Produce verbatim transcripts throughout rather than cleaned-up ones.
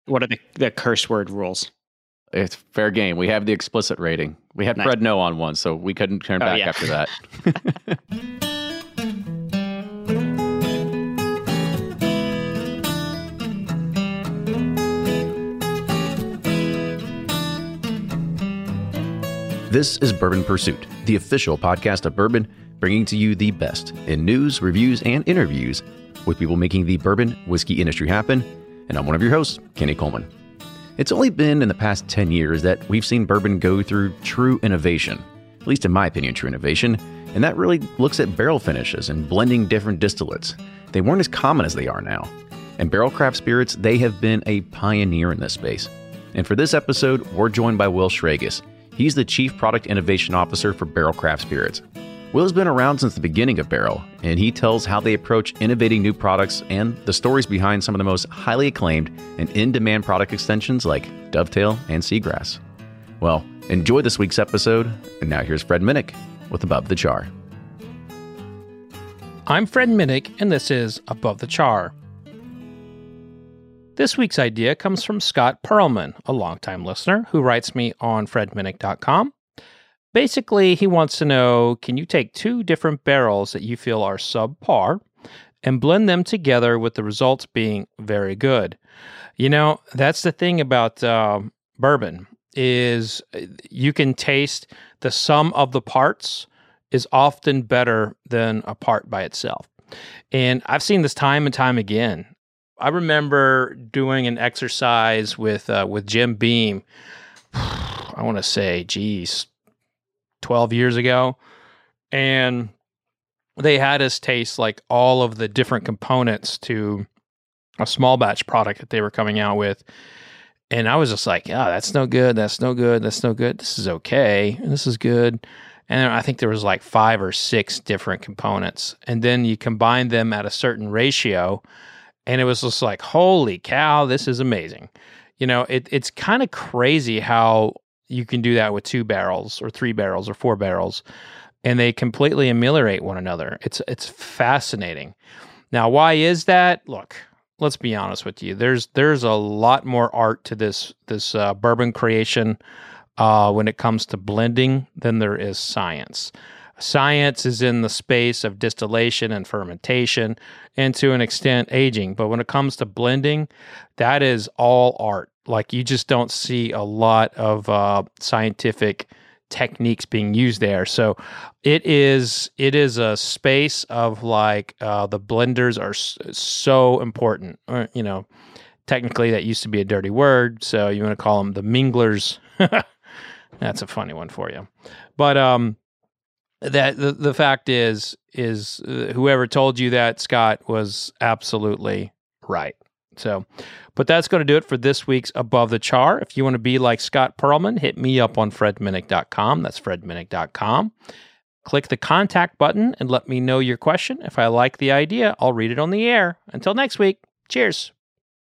What are the, the curse word rules? It's fair game. We have the explicit rating. We had Nice. Fred No on one, so we couldn't turn Oh, back yeah. after that. This is Bourbon Pursuit, the official podcast of bourbon, bringing to you the best in news, reviews, and interviews with people making the bourbon whiskey industry happen. And I'm one of your hosts, Kenny Coleman. It's only been in the past ten years that we've seen bourbon go through true innovation, at least in my opinion, true innovation, and that really looks at barrel finishes and blending different distillates. They weren't as common as they are now. And barrel craft spirits, they have been a pioneer in this space. And for this episode, we're joined by Will Schragis. He's the Chief Product Innovation Officer for Barrel Craft Spirits. Will's been around since the beginning of Barrel, and he tells how they approach innovating new products and the stories behind some of the most highly acclaimed and in-demand product extensions like Dovetail and Seagrass. Well, enjoy this week's episode, and now here's Fred Minnick with Above the Char. I'm Fred Minnick, and this is Above the Char. This week's idea comes from Scott Perlman, a longtime listener who writes me on fred minnick dot com. Basically, he wants to know, can you take two different barrels that you feel are subpar and blend them together with the results being very good? You know, that's the thing about uh, bourbon, is you can taste the sum of the parts is often better than a part by itself. And I've seen this time and time again. I remember doing an exercise with uh, with Jim Beam, I want to say, geez, twelve years ago. And they had us taste like all of the different components to a small batch product that they were coming out with. And I was just like, yeah, that's no good. That's no good. That's no good. This is okay. This is good. And I think there was like five or six different components. And then you combine them at a certain ratio. And it was just like, holy cow, this is amazing. You know, it, it's kind of crazy how you can do that with two barrels or three barrels or four barrels, and they completely ameliorate one another. It's it's fascinating. Now, why is that? Look, let's be honest with you. There's there's a lot more art to this this uh, bourbon creation uh, when it comes to blending than there is science. Science is in the space of distillation and fermentation and to an extent aging. But when it comes to blending, that is all art. Like you just don't see a lot of uh, scientific techniques being used there. So it is it is a space of like uh, the blenders are s- so important. Or, you know, technically that used to be a dirty word. So you want to call them the minglers. That's a funny one for you. But um. That the, the fact is, is uh, whoever told you that, Scott, was absolutely right. So, but that's going to do it for this week's Above the Char. If you want to be like Scott Perlman, hit me up on fred minnick dot com. That's fred minnick dot com. Click the contact button and let me know your question. If I like the idea, I'll read it on the air. Until next week, cheers.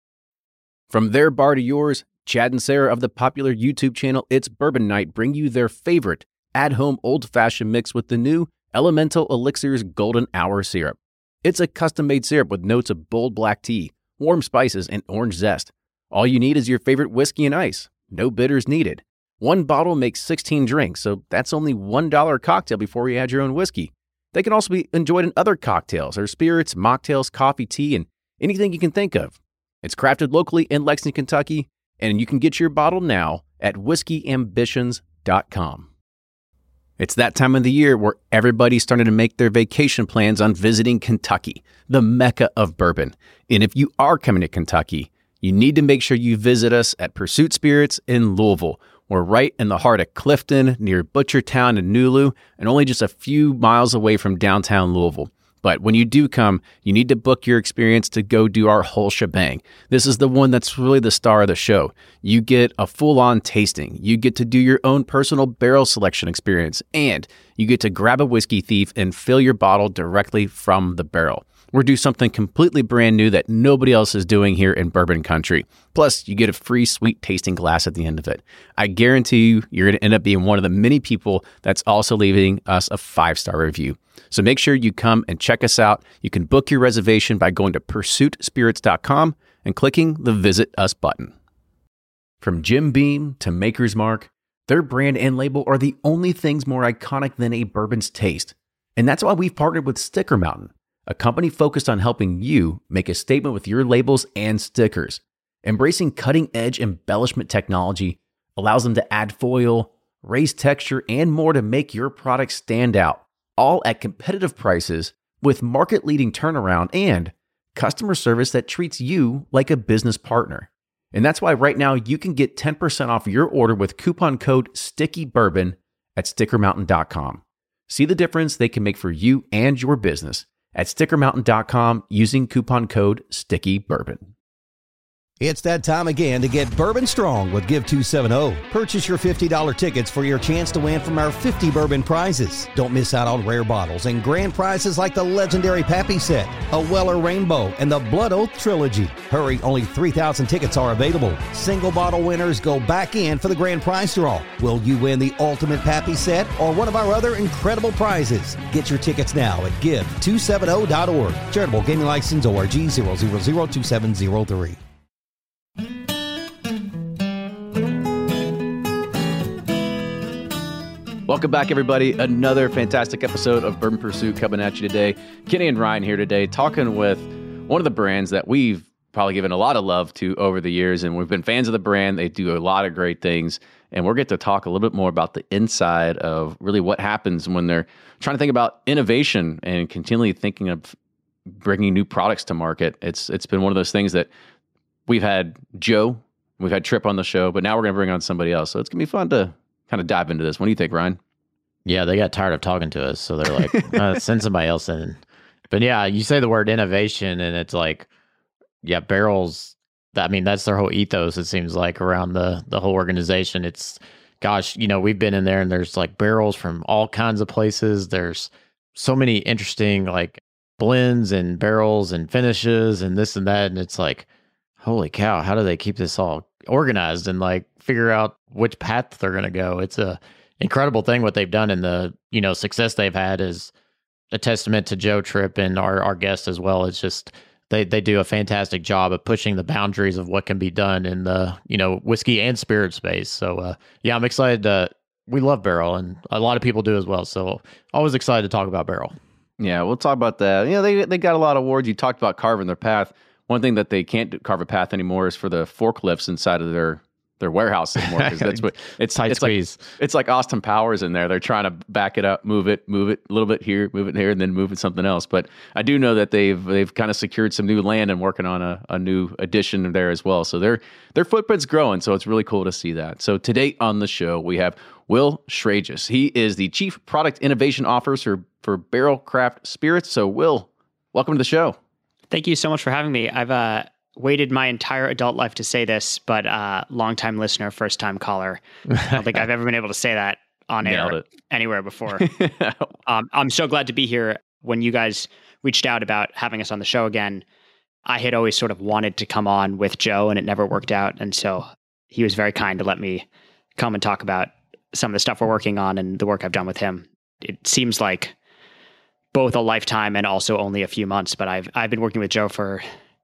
From their bar to yours, Chad and Sarah of the popular YouTube channel It's Bourbon Night bring you their favorite at-home old-fashioned mix with the new Elemental Elixirs Golden Hour Syrup. It's a custom-made syrup with notes of bold black tea, warm spices, and orange zest. All you need is your favorite whiskey and ice. No bitters needed. One bottle makes sixteen drinks, so that's only one dollar a cocktail before you add your own whiskey. They can also be enjoyed in other cocktails or spirits, mocktails, coffee, tea, and anything you can think of. It's crafted locally in Lexington, Kentucky, and you can get your bottle now at whiskey ambitions dot com. It's that time of the year where everybody's starting to make their vacation plans on visiting Kentucky, the mecca of bourbon. And if you are coming to Kentucky, you need to make sure you visit us at Pursuit Spirits in Louisville. We're right in the heart of Clifton, near Butchertown and Nulu, and only just a few miles away from downtown Louisville. But when you do come, you need to book your experience to go do our whole shebang. This is the one that's really the star of the show. You get a full-on tasting. You get to do your own personal barrel selection experience. And you get to grab a whiskey thief and fill your bottle directly from the barrel. We're doing something completely brand new that nobody else is doing here in bourbon country. Plus, you get a free sweet tasting glass at the end of it. I guarantee you, you're going to end up being one of the many people that's also leaving us a five-star review. So make sure you come and check us out. You can book your reservation by going to pursuit spirits dot com and clicking the Visit Us button. From Jim Beam to Maker's Mark, their brand and label are the only things more iconic than a bourbon's taste. And that's why we've partnered with Sticker Mountain, a company focused on helping you make a statement with your labels and stickers. Embracing cutting-edge embellishment technology allows them to add foil, raise texture, and more to make your product stand out, all at competitive prices with market-leading turnaround and customer service that treats you like a business partner. And that's why right now you can get ten percent off your order with coupon code STICKYBourbon at sticker mountain dot com. See the difference they can make for you and your business at sticker mountain dot com using coupon code STICKYBourbon. It's that time again to get bourbon strong with Give two seventy. Purchase your fifty dollars tickets for your chance to win from our fifty bourbon prizes. Don't miss out on rare bottles and grand prizes like the legendary Pappy set, a Weller Rainbow, and the Blood Oath Trilogy. Hurry, only three thousand tickets are available. Single bottle winners go back in for the grand prize draw. Will you win the ultimate Pappy set or one of our other incredible prizes? Get your tickets now at give two seventy dot org. Charitable Gaming License O R G zero zero zero two seven zero three. Welcome back, everybody. Another fantastic episode of Bourbon Pursuit coming at you today. Kenny and Ryan here today talking with one of the brands that we've probably given a lot of love to over the years, and we've been fans of the brand. They do a lot of great things, and we're get to talk a little bit more about the inside of really what happens when they're trying to think about innovation and continually thinking of bringing new products to market. It's It's been one of those things that we've had Joe, we've had Trip on the show, but now we're going to bring on somebody else. So it's going to be fun to kind of dive into this. What do you think, Ryan? Yeah, they got tired of talking to us, so they're like, uh, send somebody else in. But yeah, you say the word innovation, and it's like, yeah, barrels. I mean, that's their whole ethos. It seems like around the the whole organization. It's, gosh, you know, we've been in there, and there's like barrels from all kinds of places. There's so many interesting like blends and barrels and finishes and this and that, and it's like, holy cow, how do they keep this all organized and like figure out which path they're going to go? It's a incredible thing what they've done, and the, you know, success they've had is a testament to Joe, Tripp, and our, our guest as well. It's just they they do a fantastic job of pushing the boundaries of what can be done in the, you know, whiskey and spirit space. So uh, yeah, I'm excited. To, we love Barrel, and a lot of people do as well. So always excited to talk about Barrel. Yeah, we'll talk about that. You know, they they got a lot of awards. You talked about carving their path. One thing that they can't do, carve a path anymore is for the forklifts inside of their their warehouse anymore, because that's what it's tight it's squeeze. Like, it's like Austin Powers in there. They're trying to back it up, move it, move it a little bit here, move it here, and then move it something else. But I do know that they've they've kind of secured some new land and working on a, a new addition there as well. So their their footprint's growing. So it's really cool to see that. So today on the show we have Will Schragis. He is the Chief Product Innovation Officer for Barrel Craft Spirits. So Will, welcome to the show. Thank you so much for having me. I've uh, waited my entire adult life to say this, but uh, long-time listener, first-time caller. I don't think I've ever been able to say that on Nailed air it. anywhere before. um, I'm so glad to be here. When you guys reached out about having us on the show again, I had always sort of wanted to come on with Joe, and it never worked out. And so he was very kind to let me come and talk about some of the stuff we're working on and the work I've done with him. It seems like both a lifetime and also only a few months, but I've I've been working with Joe for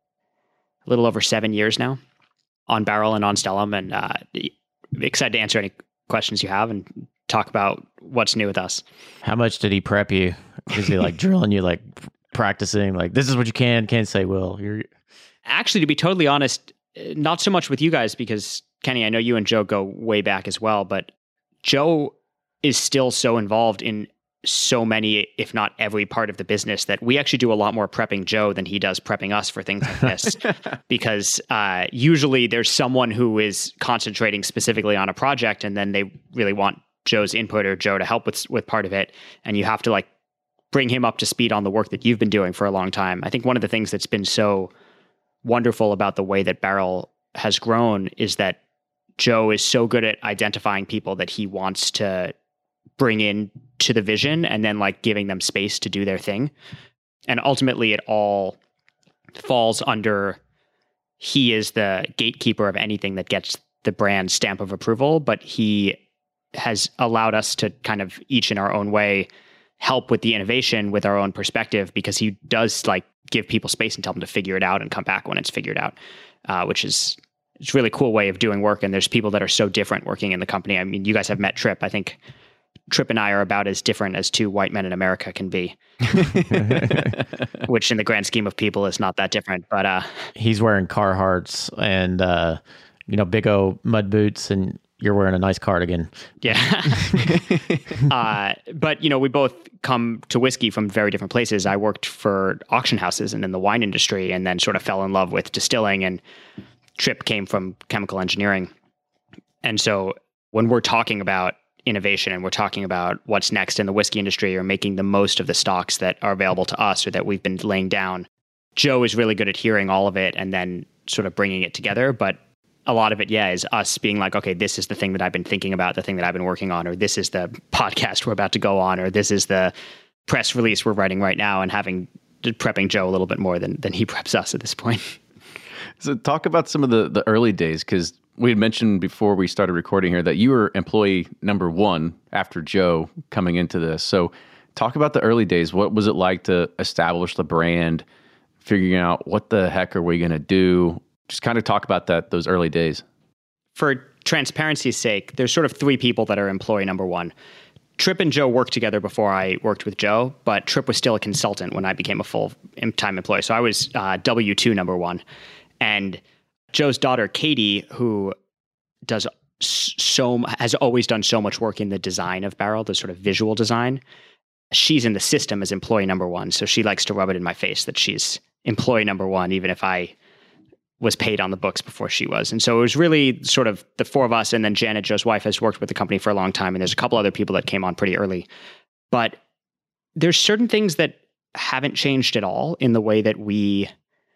a little over seven years now on Barrel and on Stellum, and uh, excited to answer any questions you have and talk about what's new with us. How much did he prep you? Is he like drilling you, like practicing, like this is what you can, can't say, Will? You're... Actually, to be totally honest, not so much with you guys, because Kenny, I know you and Joe go way back as well, but Joe is still so involved in so many, if not every part of the business, that we actually do a lot more prepping Joe than he does prepping us for things like this. Because uh, usually there's someone who is concentrating specifically on a project, and then they really want Joe's input or Joe to help with with part of it. And you have to like bring him up to speed on the work that you've been doing for a long time. I think one of the things that's been so wonderful about the way that Barrel has grown is that Joe is so good at identifying people that he wants to bring in to the vision and then like giving them space to do their thing. And ultimately it all falls under, he is the gatekeeper of anything that gets the brand stamp of approval, but he has allowed us to kind of each in our own way help with the innovation with our own perspective, because he does like give people space and tell them to figure it out and come back when it's figured out, uh, which is it's a really cool way of doing work. And there's people that are so different working in the company. I mean, you guys have met Trip. I think Trip and I are about as different as two white men in America can be, which in the grand scheme of people is not that different. But uh, he's wearing Carhartts and uh, you know, big old mud boots, and you're wearing a nice cardigan. Yeah. uh, but you know, we both come to whiskey from very different places. I worked for auction houses and in the wine industry, and then sort of fell in love with distilling. And Trip came from chemical engineering, and so when we're talking about innovation and we're talking about what's next in the whiskey industry or making the most of the stocks that are available to us or that we've been laying down, Joe is really good at hearing all of it and then sort of bringing it together. But a lot of it, yeah, is us being like, okay, this is the thing that I've been thinking about, the thing that I've been working on, or this is the podcast we're about to go on, or this is the press release we're writing right now, and having prepping Joe a little bit more than, than he preps us at this point. So talk about some of the, the early days, because we had mentioned before we started recording here that you were employee number one after Joe coming into this. So talk about the early days. What was it like to establish the brand, figuring out what the heck are we going to do? Just kind of talk about that, those early days. For transparency's sake, there's sort of three people that are employee number one. Trip and Joe worked together before I worked with Joe, but Trip was still a consultant when I became a full-time employee. So I was uh, W two number one. And Joe's daughter, Katie, who does so has always done so much work in the design of Barrel, the sort of visual design. She's in the system as employee number one. So she likes to rub it in my face that she's employee number one, even if I was paid on the books before she was. And so it was really sort of the four of us. And then Janet, Joe's wife, has worked with the company for a long time. And there's a couple other people that came on pretty early. But there's certain things that haven't changed at all in the way that we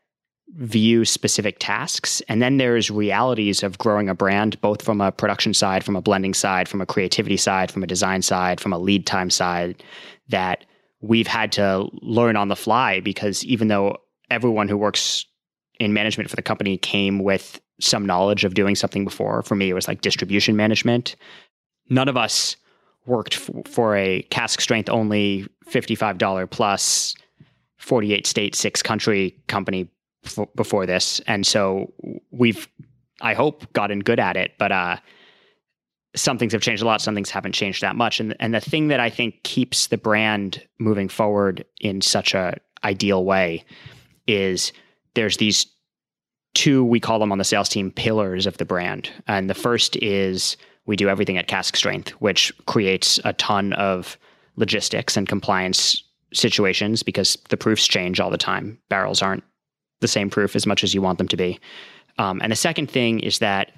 view specific tasks. And then there's realities of growing a brand, both from a production side, from a blending side, from a creativity side, from a design side, from a lead time side, that we've had to learn on the fly, because even though everyone who works in management for the company came with some knowledge of doing something before, for me, it was like distribution management. None of us worked f- for a cask strength only fifty-five dollars plus forty-eight state, six country company before this. And so we've, I hope, gotten good at it, but uh, some things have changed a lot. Some things haven't changed that much. And and the thing that I think keeps the brand moving forward in such a ideal way is there's these two, we call them on the sales team, pillars of the brand. And the first is we do everything at cask strength, which creates a ton of logistics and compliance situations because the proofs change all the time. Barrels aren't the same proof as much as you want them to be. Um, and the second thing is that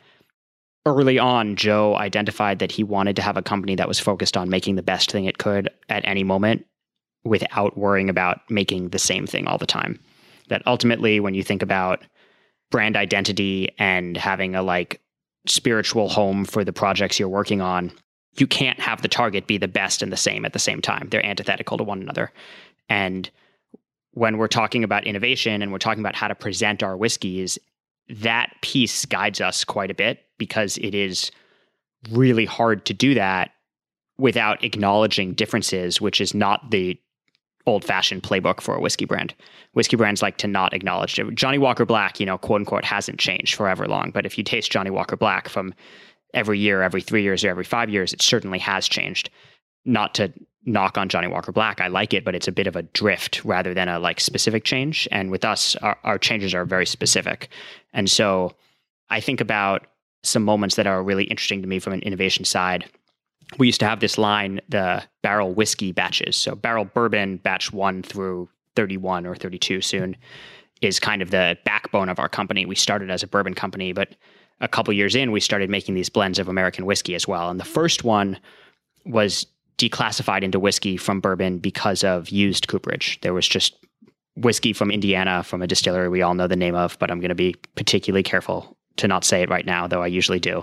early on, Joe identified that he wanted to have a company that was focused on making the best thing it could at any moment without worrying about making the same thing all the time. That ultimately, when you think about brand identity and having a like spiritual home for the projects you're working on, you can't have the target be the best and the same at the same time. They're antithetical to one another. And when we're talking about innovation and we're talking about how to present our whiskeys, that piece guides us quite a bit, because it is really hard to do that without acknowledging differences, which is not the old-fashioned playbook for a whiskey brand. Whiskey brands like to not acknowledge it. Johnny Walker Black, you know, quote unquote, hasn't changed forever long. But if you taste Johnny Walker Black from every year, every three years, or every five years, it certainly has changed. Not to knock on Johnny Walker Black. I like it, but it's a bit of a drift rather than a like specific change. And with us, our, our changes are very specific. And so I think about some moments that are really interesting to me from an innovation side. We used to have this line, the barrel whiskey batches. So barrel bourbon batch one through thirty-one or thirty-two soon is kind of the backbone of our company. We started as a bourbon company, but a couple years in, we started making these blends of American whiskey as well. And the first one was declassified into whiskey from bourbon because of used cooperage. There was just whiskey from Indiana from a distillery we all know the name of, but I'm going to be particularly careful to not say it right now, though I usually do,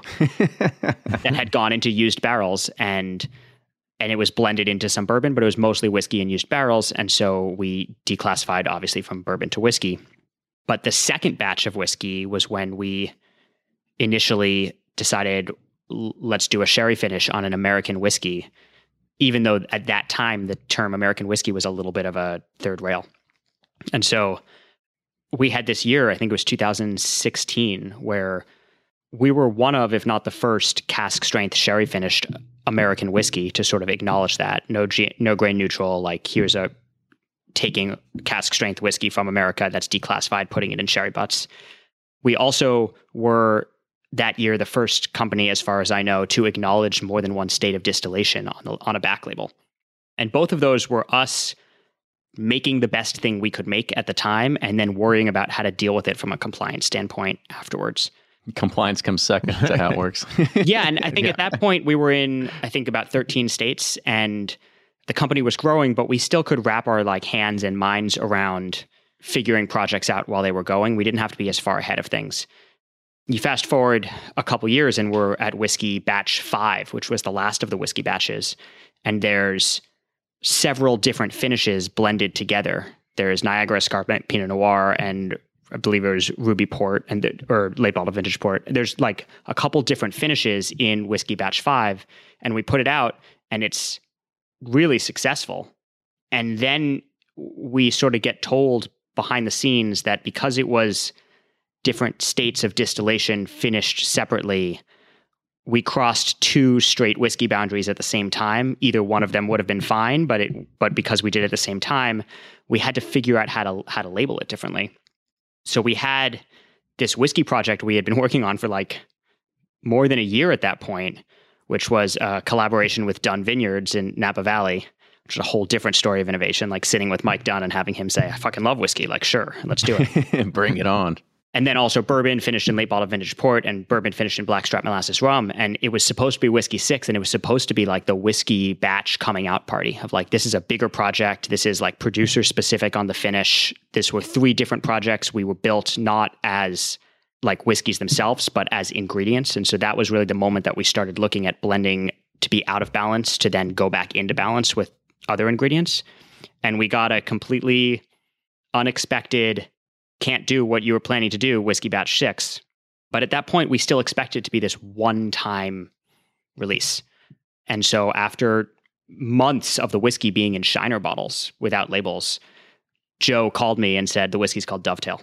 that had gone into used barrels, and and it was blended into some bourbon, but it was mostly whiskey in used barrels. And so we declassified, obviously, from bourbon to whiskey. But the second batch of whiskey was when we initially decided, let's do a sherry finish on an American whiskey, even though at that time the term American whiskey was a little bit of a third rail. And so we had this year, I think it was two thousand sixteen, where we were one of, if not the first, cask strength sherry finished American whiskey to sort of acknowledge that. No, G- no grain neutral, like here's a taking cask strength whiskey from America that's declassified, putting it in sherry butts. We also were that year the first company, as far as I know, to acknowledge more than one state of distillation on, the, on a back label. And both of those were us making the best thing we could make at the time and then worrying about how to deal with it from a compliance standpoint afterwards. Compliance comes second to how it works. Yeah, and I think yeah. at that point we were in, I think, about thirteen states, and the company was growing, but we still could wrap our like hands and minds around figuring projects out while they were going. We didn't have to be as far ahead of things. You fast forward a couple years and we're at whiskey batch five, which was the last of the whiskey batches. And there's several different finishes blended together. There's Niagara Escarpment Pinot Noir, and I believe it was Ruby Port and the, or Late Bottle Vintage Port. There's like a couple different finishes in whiskey batch five, and we put it out and it's really successful. And then we sort of get told behind the scenes that because it was different states of distillation finished separately, we crossed two straight whiskey boundaries at the same time. Either one of them would have been fine, but it but because we did it at the same time, we had to figure out how to how to label it differently. So we had this whiskey project we had been working on for like more than a year at that point, which was a collaboration with Dunn Vineyards in Napa Valley, which is a whole different story of innovation, like sitting with Mike Dunn and having him say, I fucking love whiskey. Like, sure, let's do it. Bring it on. And then also bourbon finished in Late Bottle Vintage Port and bourbon finished in Blackstrap Molasses Rum. And it was supposed to be Whiskey six, and it was supposed to be like the whiskey batch coming out party of like, this is a bigger project. This is like producer specific on the finish. This were three different projects. We were built not as like whiskeys themselves, but as ingredients. And so that was really the moment that we started looking at blending to be out of balance to then go back into balance with other ingredients. And we got a completely unexpected, can't do what you were planning to do, Whiskey Batch six. But at that point, we still expected it to be this one-time release. And so after months of the whiskey being in Shiner bottles without labels, Joe called me and said, the whiskey's called Dovetail.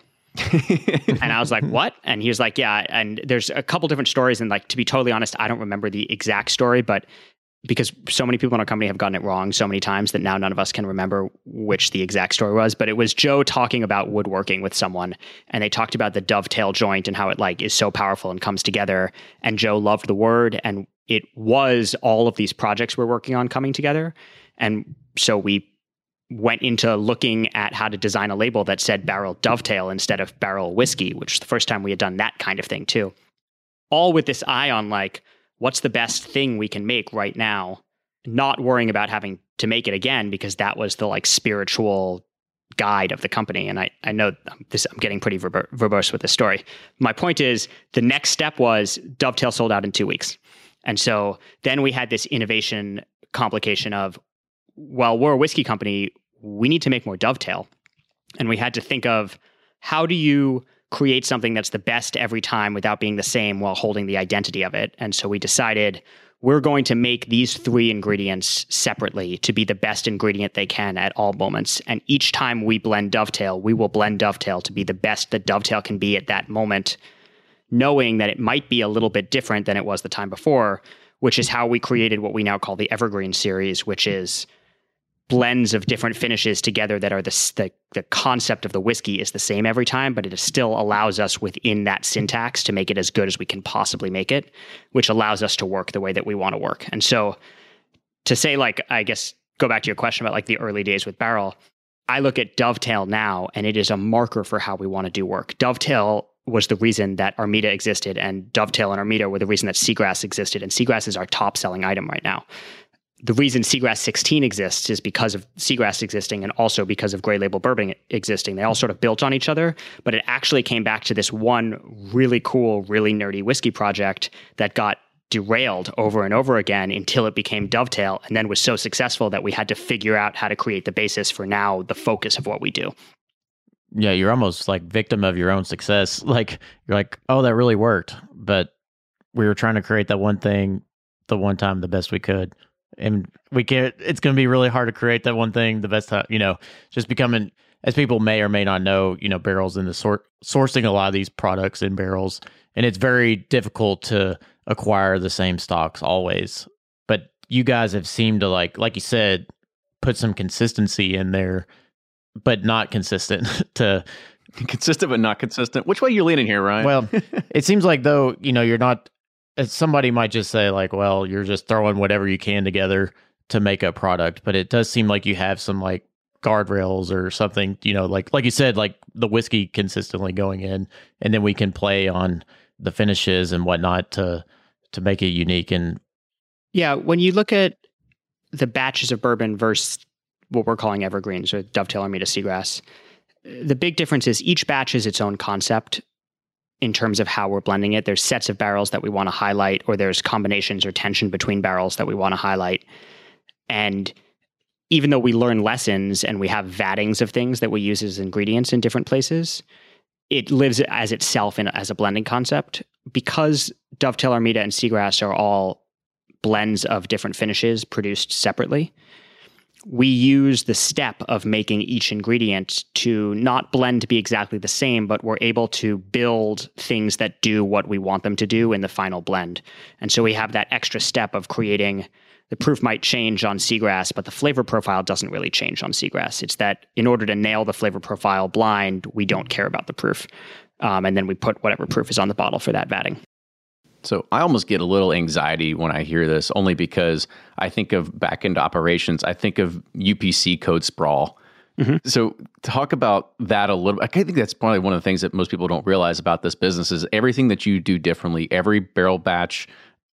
And I was like, what? And he was like, yeah. And there's a couple different stories. And like, to be totally honest, I don't remember the exact story, but because so many people in our company have gotten it wrong so many times that now none of us can remember which the exact story was. But it was Joe talking about woodworking with someone, and they talked about the dovetail joint and how it like is so powerful and comes together. And Joe loved the word, and it was all of these projects we're working on coming together. And so we went into looking at how to design a label that said barrel dovetail instead of barrel whiskey, which is the first time we had done that kind of thing too. All with this eye on like, what's the best thing we can make right now? Not worrying about having to make it again, because that was the like spiritual guide of the company. And I, I know this, I'm getting pretty verb- verbose with this story. My point is, the next step was Dovetail sold out in two weeks. And so then we had this innovation complication of, well, we're a whiskey company, we need to make more Dovetail. And we had to think of, how do you create something that's the best every time without being the same while holding the identity of it? And so we decided we're going to make these three ingredients separately to be the best ingredient they can at all moments. And each time we blend Dovetail, we will blend Dovetail to be the best that Dovetail can be at that moment, knowing that it might be a little bit different than it was the time before, which is how we created what we now call the Evergreen series, which is blends of different finishes together that are the, the the concept of the whiskey is the same every time, but it still allows us within that syntax to make it as good as we can possibly make it, which allows us to work the way that we want to work. And so to say, like, I guess, go back to your question about like the early days with barrel, I look at Dovetail now and it is a marker for how we want to do work. Dovetail was the reason that Armida existed, and Dovetail and Armida were the reason that Seagrass existed, and Seagrass is our top selling item right now. The reason Seagrass sixteen exists is because of Seagrass existing, and also because of Gray Label Bourbon existing. They all sort of built on each other, but it actually came back to this one really cool, really nerdy whiskey project that got derailed over and over again until it became Dovetail, and then was so successful that we had to figure out how to create the basis for now the focus of what we do. Yeah, you're almost like victim of your own success. Like, you're like, oh, that really worked, but we were trying to create that one thing the one time the best we could. And we can't, it's going to be really hard to create that one thing the best time, you know, just becoming, as people may or may not know, you know, barrels in the sort, sourcing a lot of these products in barrels and it's very difficult to acquire the same stocks always. But you guys have seemed to, like, like you said, put some consistency in there, but not consistent to consistent, but not consistent. Which way you leaning here, Ryan? Well, it seems like, though, you know, you're not, somebody might just say like, well, you're just throwing whatever you can together to make a product, but it does seem like you have some like guardrails or something, you know, like, like you said, like the whiskey consistently going in, and then we can play on the finishes and whatnot to, to make it unique. And yeah, when you look at the batches of bourbon versus what we're calling evergreens or Dovetail Armida Seagrass, the big difference is each batch is its own concept in terms of how we're blending it. There's sets of barrels that we want to highlight, or there's combinations or tension between barrels that we want to highlight. And even though we learn lessons and we have vattings of things that we use as ingredients in different places, it lives as itself in, as a blending concept. Because Dovetail Armida and Seagrass are all blends of different finishes produced separately, we use the step of making each ingredient to not blend to be exactly the same, but we're able to build things that do what we want them to do in the final blend. And so we have that extra step of creating, the proof might change on Seagrass, but the flavor profile doesn't really change on Seagrass. It's that in order to nail the flavor profile blind, we don't care about the proof. Um, and then we put whatever proof is on the bottle for that vatting. So I almost get a little anxiety when I hear this, only because I think of back-end operations. I think of U P C code sprawl. Mm-hmm. So talk about that a little. I think that's probably one of the things that most people don't realize about this business is everything that you do differently. Every barrel batch,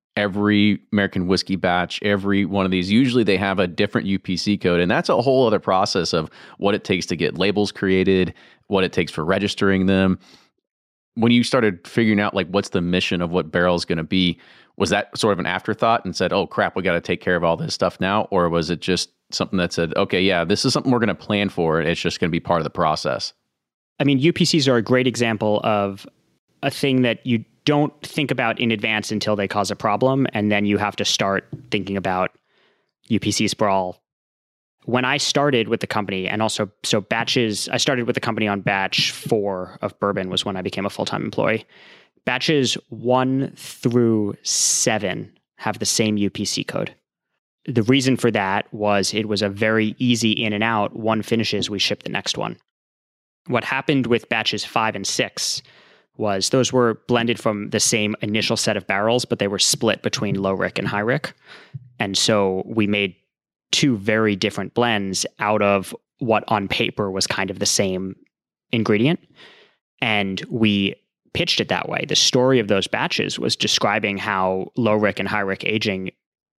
every American whiskey batch, every one of these, usually they have a different U P C code. And that's a whole other process of what it takes to get labels created, what it takes for registering them. When you started figuring out like what's the mission of what barrel is going to be, was that sort of an afterthought and said, oh crap, we got to take care of all this stuff now? Or was it just something that said, okay, yeah, this is something we're going to plan for, and it's just going to be part of the process? I mean, U P Cs are a great example of a thing that you don't think about in advance until they cause a problem. And then you have to start thinking about U P C sprawl. When I started with the company, and also, so batches, I started with the company on batch four of bourbon was when I became a full-time employee. Batches one through seven have the same U P C code. The reason for that was it was a very easy in and out. One finishes, we ship the next one. What happened with batches five and six was those were blended from the same initial set of barrels, but they were split between low rick and high rick. And so we made two very different blends out of what on paper was kind of the same ingredient. And we pitched it that way. The story of those batches was describing how low rick and high rick aging,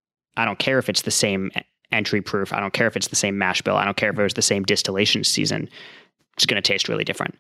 I don't care if it's the same entry proof, I don't care if it's the same mash bill, I don't care if it was the same distillation season, it's going to taste really different.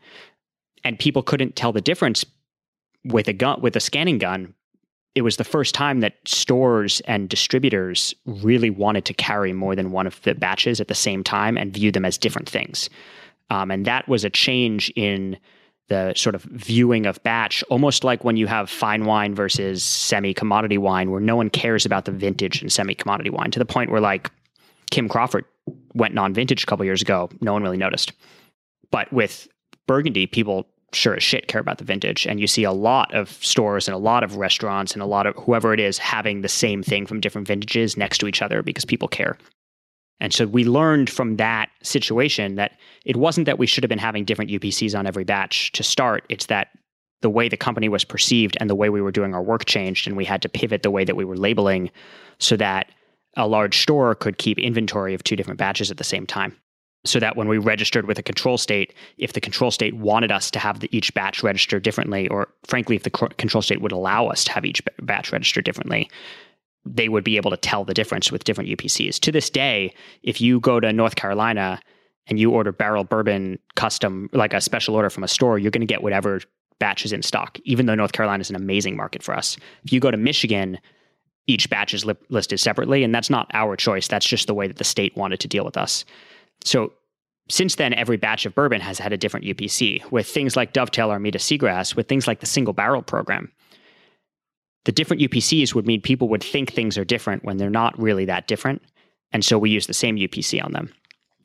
And people couldn't tell the difference with a gun, with a scanning gun. It was the first time that stores and distributors really wanted to carry more than one of the batches at the same time and view them as different things. Um, and that was a change in the sort of viewing of batch, almost like when you have fine wine versus semi-commodity wine, where no one cares about the vintage in semi-commodity wine, to the point where like Kim Crawford went non-vintage a couple years ago. No one really noticed. But with Burgundy, people sure as shit care about the vintage. And you see a lot of stores and a lot of restaurants and a lot of whoever it is having the same thing from different vintages next to each other because people care. And so we learned from that situation that it wasn't that we should have been having different U P Cs on every batch to start. It's that the way the company was perceived and the way we were doing our work changed, and we had to pivot the way that we were labeling so that a large store could keep inventory of two different batches at the same time. So that when we registered with a control state, if the control state wanted us to have the, each batch registered differently, or frankly, if the cr- control state would allow us to have each b- batch registered differently, they would be able to tell the difference with different U P Cs. To this day, if you go to North Carolina and you order barrel bourbon custom, like a special order from a store, you're going to get whatever batch is in stock, even though North Carolina is an amazing market for us. If you go to Michigan, each batch is li- listed separately, and that's not our choice. That's just the way that the state wanted to deal with us. So since then, every batch of bourbon has had a different U P C. With things like Dovetail Armida Seagrass, with things like the single barrel program, the different U P Cs would mean people would think things are different when they're not really that different. And so we use the same U P C on them.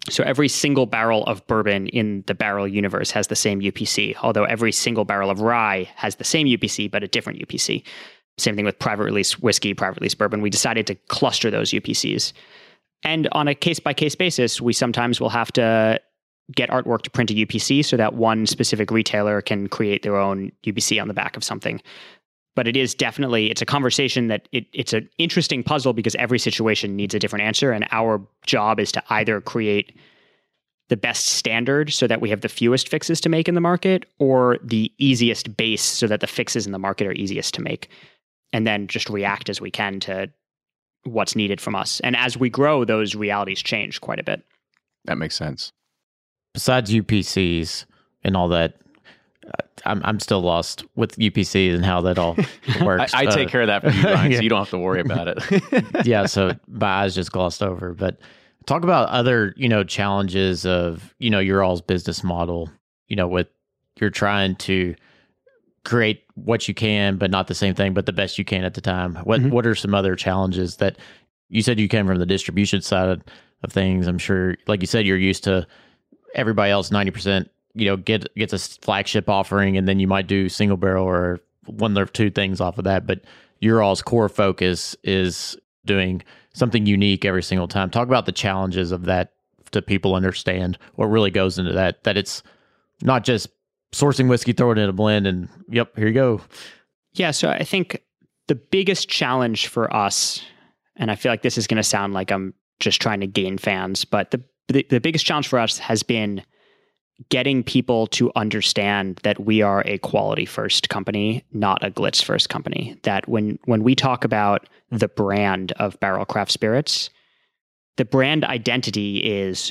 So every single barrel of bourbon in the barrel universe has the same U P C, although every single barrel of rye has the same U P C, but a different U P C. Same thing with private release whiskey, private release bourbon. We decided to cluster those U P Cs. And on a case-by-case basis, we sometimes will have to get artwork to print a U P C so that one specific retailer can create their own U P C on the back of something. But it is definitely, it's a conversation that it, it's an interesting puzzle because every situation needs a different answer. And our job is to either create the best standard so that we have the fewest fixes to make in the market, or the easiest base so that the fixes in the market are easiest to make. And then just react as we can to what's needed from us. And as we grow, those realities change quite a bit. That makes sense. Besides U P Cs and all that, I'm I'm still lost with U P Cs and how that all works. I, I take uh, care of that for you, Ryan, yeah. so you don't have to worry about it. Yeah, so my eyes just glossed over. But talk about other, you know, challenges of, you know, your all's business model, you know, with you're trying to create what you can, but not the same thing, but the best you can at the time. What mm-hmm. what are some other challenges that you said you came from the distribution side of, of things? I'm sure, like you said, you're used to everybody else ninety percent, you know, get gets a flagship offering, and then you might do single barrel or one or two things off of that. But your all's core focus is doing something unique every single time. Talk about the challenges of that to people understand what really goes into that, that it's not just sourcing whiskey, throw it in a blend, and yep, here you go. Yeah, so I think the biggest challenge for us, and I feel like this is going to sound like I'm just trying to gain fans, but the, the the biggest challenge for us has been getting people to understand that we are a quality first company, not a glitz first company. That when when we talk about the brand of Barrel Craft Spirits, the brand identity is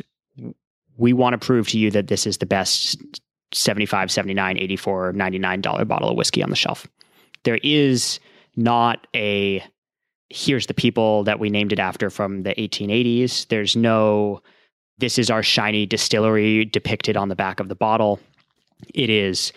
we want to prove to you that this is the best seventy-five, seventy-nine, eighty-four, ninety-nine dollars bottle of whiskey on the shelf. There is not a, here's the people that we named it after from the eighteen eighties. There's no, this is our shiny distillery depicted on the back of the bottle. It is,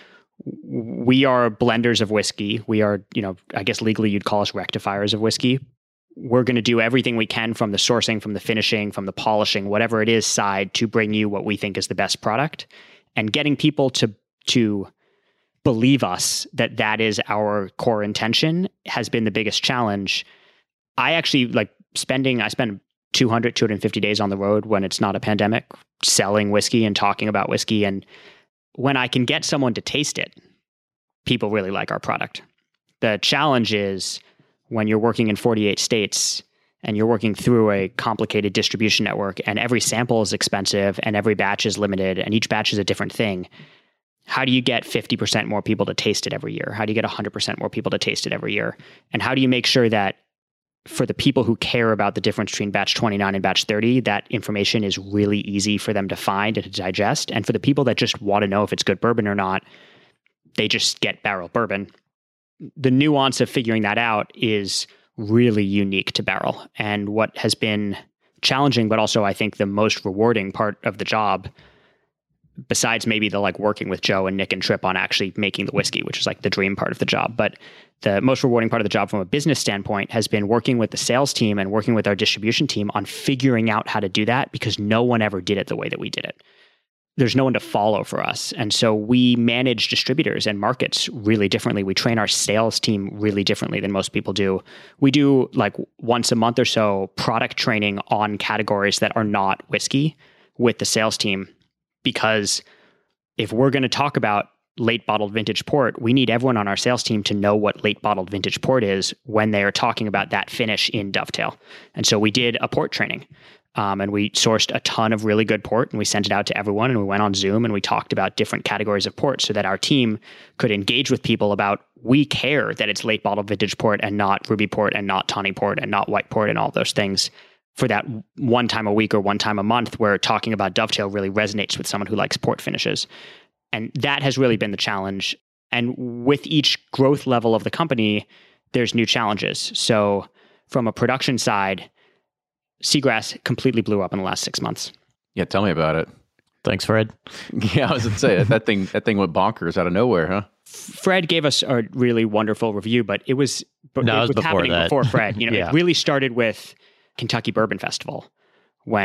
we are blenders of whiskey. We are, you know, I guess legally you'd call us rectifiers of whiskey. We're going to do everything we can from the sourcing, from the finishing, from the polishing, whatever it is side to bring you what we think is the best product. And getting people to to believe us that that is our core intention has been the biggest challenge. I actually like spending, I spend two hundred, two hundred fifty days on the road when it's not a pandemic, selling whiskey and talking about whiskey. And when I can get someone to taste it, people really like our product. The challenge is when you're working in forty-eight states and you're working through a complicated distribution network, and every sample is expensive and every batch is limited and each batch is a different thing. How do you get fifty percent more people to taste it every year? How do you get one hundred percent more people to taste it every year? And how do you make sure that for the people who care about the difference between batch twenty-nine and batch thirty, that information is really easy for them to find and to digest? And for the people that just want to know if it's good bourbon or not, they just get barrel bourbon. The nuance of figuring that out is really unique to Barrel. And what has been challenging, but also I think the most rewarding part of the job, besides maybe the like working with Joe and Nick and Trip on actually making the whiskey, which is like the dream part of the job. But the most rewarding part of the job from a business standpoint has been working with the sales team and working with our distribution team on figuring out how to do that, because no one ever did it the way that we did it. There's no one to follow for us. And so we manage distributors and markets really differently. We train our sales team really differently than most people do. We do like once a month or so product training on categories that are not whiskey with the sales team, because if we're going to talk about late bottled vintage port, we need everyone on our sales team to know what late bottled vintage port is when they are talking about that finish in Dovetail. And so we did a port training. Um, and we sourced a ton of really good port and we sent it out to everyone, and we went on Zoom and we talked about different categories of port so that our team could engage with people about, we care that it's late bottled vintage port and not ruby port and not tawny port and not white port and all those things, for that one time a week or one time a month where talking about Dovetail really resonates with someone who likes port finishes. And that has really been the challenge. And with each growth level of the company, there's new challenges. So from a production side, Seagrass completely blew up in the last six months. Yeah, tell me about it. Thanks, Fred. Yeah, I was going to say, that thing that thing went bonkers out of nowhere, huh? Fred gave us a really wonderful review, but it was, no, it it was was before happening that. before Fred. You know, Yeah. It really started with Kentucky Bourbon Festival, when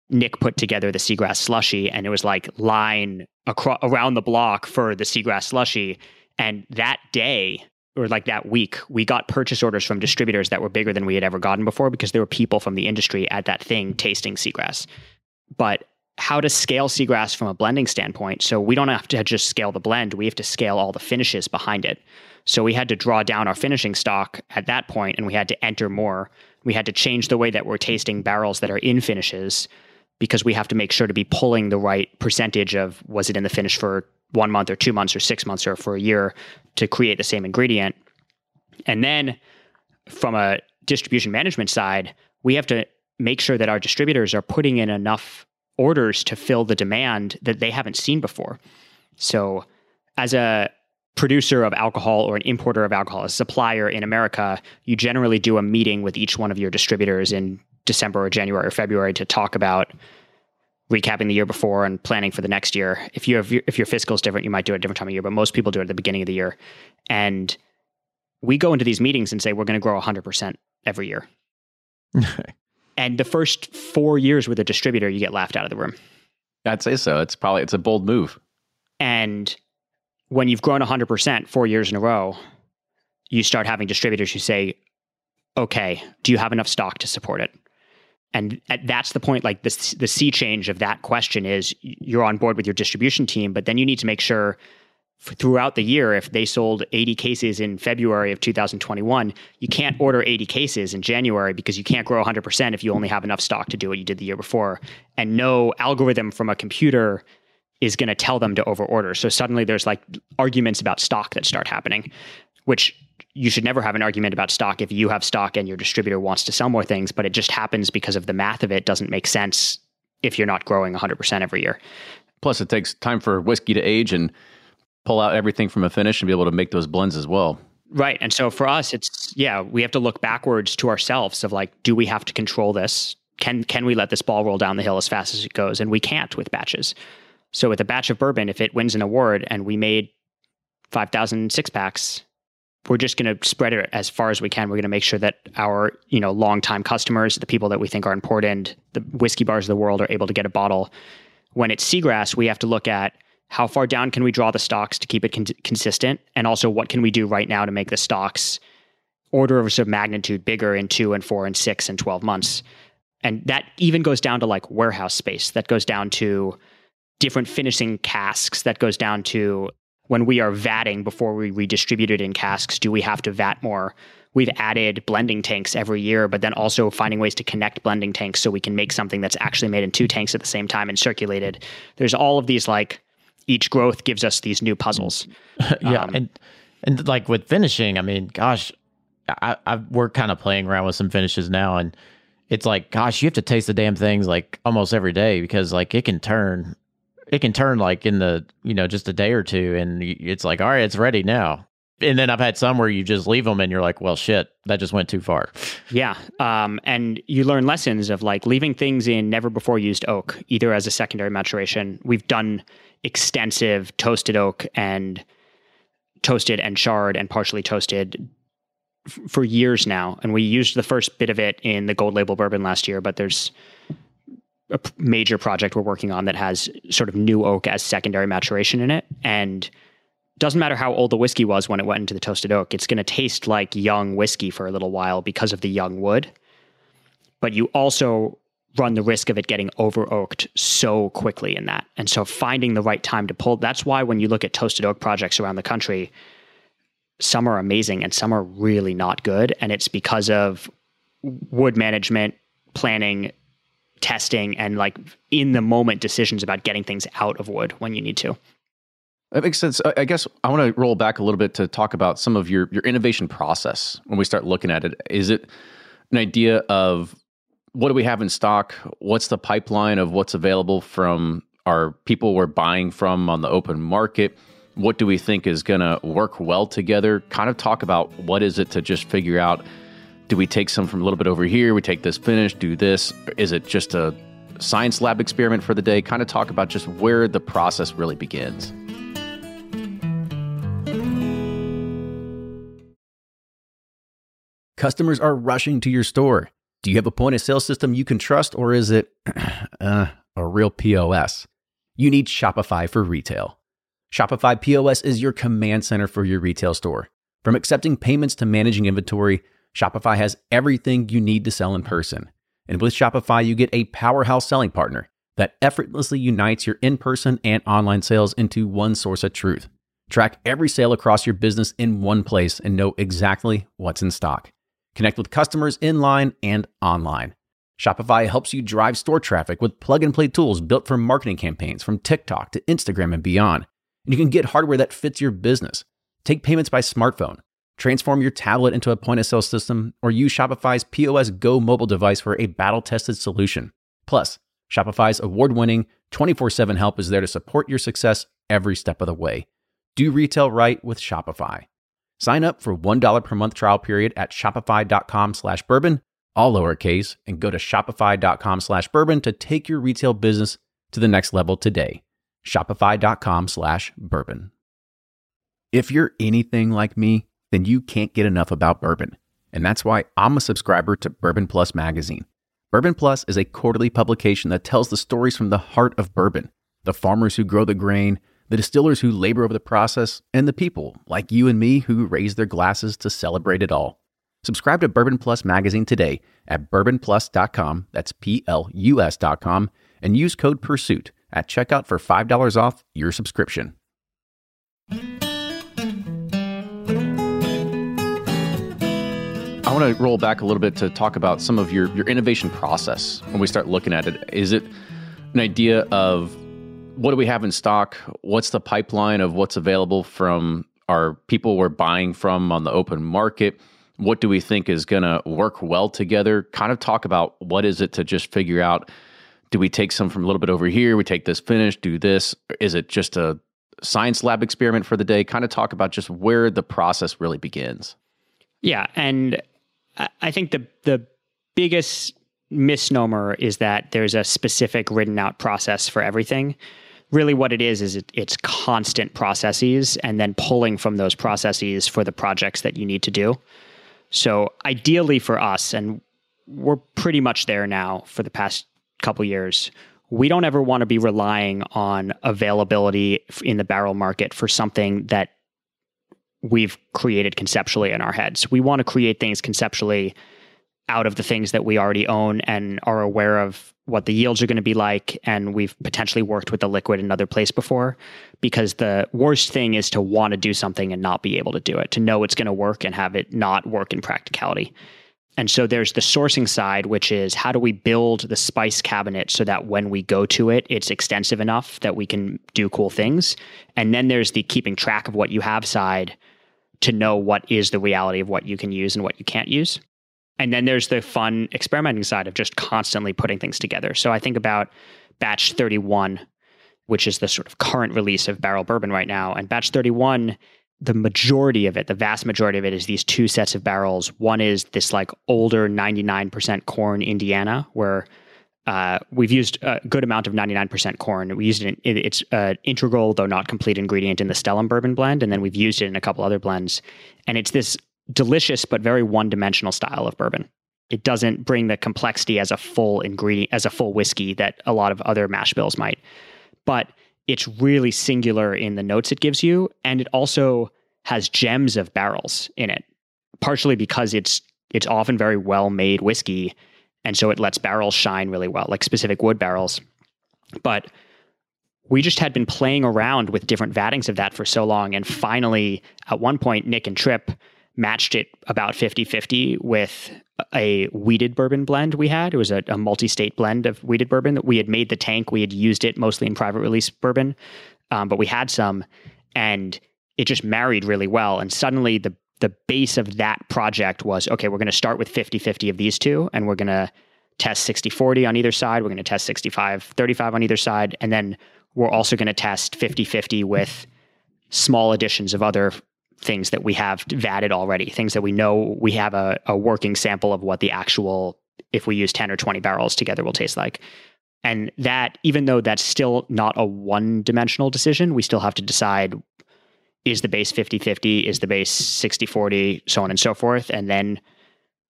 Nick put together the seagrass slushy, and it was like line across around the block for the seagrass slushy. And that day, or like that week, we got purchase orders from distributors that were bigger than we had ever gotten before because there were people from the industry at that thing tasting seagrass. But how to scale seagrass from a blending standpoint. So we don't have to just scale the blend. We have to scale all the finishes behind it. So we had to draw down our finishing stock at that point, and we had to enter more. We had to change the way that we're tasting barrels that are in finishes because we have to make sure to be pulling the right percentage of, was it in the finish for one month or two months or six months or for a year to create the same ingredient. And then from a distribution management side, we have to make sure that our distributors are putting in enough orders to fill the demand that they haven't seen before. So as a producer of alcohol or an importer of alcohol, a supplier in America, you generally do a meeting with each one of your distributors in December or January or February to talk about recapping the year before and planning for the next year. If you have, if your fiscal is different, you might do it at a different time of year, but most people do it at the beginning of the year. And we go into these meetings and say, we're going to grow one hundred percent every year. And the first four years with a distributor, you get laughed out of the room. I'd say so. It's probably, it's a bold move. And when you've grown one hundred percent four years in a row, you start having distributors who say, okay, do you have enough stock to support it? And that's the point, like the, the sea change of that question is you're on board with your distribution team, but then you need to make sure throughout the year, if they sold eighty cases in February of two thousand twenty-one, you can't order eighty cases in January because you can't grow one hundred percent if you only have enough stock to do what you did the year before. And no algorithm from a computer is going to tell them to overorder. So suddenly there's like arguments about stock that start happening, which you should never have an argument about stock if you have stock and your distributor wants to sell more things, but it just happens because of the math of it doesn't make sense if you're not growing one hundred percent every year. Plus, it takes time for whiskey to age and pull out everything from a finish and be able to make those blends as well. Right. And so for us, it's, yeah, we have to look backwards to ourselves of like, do we have to control this? Can can we let this ball roll down the hill as fast as it goes? And we can't with batches. So with a batch of bourbon, if it wins an award and we made five thousand six packs, we're just going to spread it as far as we can. We're going to make sure that our, you know, longtime customers, the people that we think are important, the whiskey bars of the world are able to get a bottle. When it's seagrass, we have to look at how far down can we draw the stocks to keep it con- consistent? And also what can we do right now to make the stocks orders of magnitude bigger in two and four and six and twelve months? And that even goes down to like warehouse space. That goes down to different finishing casks. That goes down to when we are vatting before we redistribute it in casks, do we have to vat more? We've added blending tanks every year, but then also finding ways to connect blending tanks so we can make something that's actually made in two tanks at the same time and circulated. There's all of these, like, each growth gives us these new puzzles. yeah. Um, and, and like with finishing, I mean, gosh, I, I we're kind of playing around with some finishes now, and it's like, gosh, you have to taste the damn things like almost every day because like it can turn. It can turn like in the, you know, just a day or two and it's like, all right, it's ready now. And then I've had some where you just leave them and you're like, well, shit, that just went too far. Yeah. Um, and you learn lessons of like leaving things in never before used oak, either as a secondary maturation. We've done extensive toasted oak and toasted and charred and partially toasted f- for years now. And we used the first bit of it in the gold label bourbon last year, but there's a major project we're working on that has sort of new oak as secondary maturation in it. And doesn't matter how old the whiskey was when it went into the toasted oak, it's going to taste like young whiskey for a little while because of the young wood. But you also run the risk of it getting over oaked so quickly in that. And so finding the right time to pull, that's why when you look at toasted oak projects around the country, some are amazing and some are really not good. And it's because of wood management, planning, testing, and like in the moment decisions about getting things out of wood when you need to. That makes sense. I guess I want to roll back a little bit to talk about some of your, your innovation process when we start looking at it. Is it an idea of what do we have in stock? What's the pipeline of what's available from our people we're buying from on the open market? What do we think is going to work well together? Kind of talk about what is it to just figure out, do we take some from a little bit over here? We take this finish, do this. Is it just a science lab experiment for the day? Kind of talk about just where the process really begins. Customers are rushing to your store. Do you have a point of sale system you can trust, or is it uh, a real P O S? You need Shopify for retail. Shopify P O S is your command center for your retail store. From accepting payments to managing inventory, Shopify has everything you need to sell in person. And with Shopify, you get a powerhouse selling partner that effortlessly unites your in-person and online sales into one source of truth. Track every sale across your business in one place and know exactly what's in stock. Connect with customers in line and online. Shopify helps you drive store traffic with plug-and-play tools built for marketing campaigns from TikTok to Instagram and beyond. And you can get hardware that fits your business. Take payments by smartphone, transform your tablet into a point-of-sale system, or use Shopify's P O S Go mobile device for a battle-tested solution. Plus, Shopify's award-winning twenty-four seven help is there to support your success every step of the way. Do retail right with Shopify. Sign up for one dollar per month trial period at shopify.com slash bourbon, all lowercase, and go to shopify.com slash bourbon to take your retail business to the next level today. Shopify.com slash bourbon. If you're anything like me, then you can't get enough about bourbon. And that's why I'm a subscriber to Bourbon Plus magazine. Bourbon Plus is a quarterly publication that tells the stories from the heart of bourbon, the farmers who grow the grain, the distillers who labor over the process, and the people like you and me who raise their glasses to celebrate it all. Subscribe to Bourbon Plus magazine today at bourbon plus dot com, that's P L U S dot com, and use code PURSUIT at checkout for five dollars off your subscription. I want to roll back a little bit to talk about some of your, your innovation process when we start looking at it. Is it an idea of what do we have in stock? What's the pipeline of what's available from our people we're buying from on the open market? What do we think is going to work well together? Kind of talk about what is it to just figure out, do we take some from a little bit over here? We take this finish, do this. Is it just a science lab experiment for the day? Kind of talk about just where the process really begins. Yeah. And I think the the biggest misnomer is that there's a specific written out process for everything. Really what it is, is it, it's constant processes and then pulling from those processes for the projects that you need to do. So ideally for us, and we're pretty much there now for the past couple years, we don't ever want to be relying on availability in the barrel market for something that we've created conceptually in our heads. We want to create things conceptually out of the things that we already own and are aware of what the yields are going to be like. And we've potentially worked with the liquid in another place before, because the worst thing is to want to do something and not be able to do it, to know it's going to work and have it not work in practicality. And so there's the sourcing side, which is how do we build the spice cabinet so that when we go to it, it's extensive enough that we can do cool things. And then there's the keeping track of what you have side to know what is the reality of what you can use and what you can't use. And then there's the fun experimenting side of just constantly putting things together. So I think about batch thirty-one, which is the sort of current release of barrel bourbon right now. And batch thirty-one, the majority of it, the vast majority of it is these two sets of barrels. One is this like older ninety-nine percent corn Indiana, where uh, we've used a good amount of ninety-nine percent corn. We used it, in, it's an integral, though not complete ingredient in the Stellum bourbon blend. And then we've used it in a couple other blends. And it's this delicious but very one-dimensional style of bourbon. It doesn't bring the complexity as a full ingredient, as a full whiskey that a lot of other mash bills might. But it's really singular in the notes it gives you, and it also has gems of barrels in it, partially because it's it's often very well-made whiskey, and so it lets barrels shine really well, like specific wood barrels. But we just had been playing around with different vattings of that for so long, and finally, at one point, Nick and Tripp matched it about fifty-fifty with a wheated bourbon blend we had. It was a, a multi-state blend of wheated bourbon that we had made the tank. We had used it mostly in private release bourbon, um, but we had some, and it just married really well. And suddenly the the base of that project was, okay, we're going to start with fifty-fifty of these two, and we're going to test sixty forty on either side. We're going to test sixty-five thirty-five on either side. And then we're also going to test fifty-fifty with small additions of other things that we have vatted already, things that we know we have a, a working sample of what the actual, if we use ten or twenty barrels together, will taste like. And that, even though that's still not a one-dimensional decision, we still have to decide, is the base fifty-fifty, is the base sixty forty, so on and so forth. And then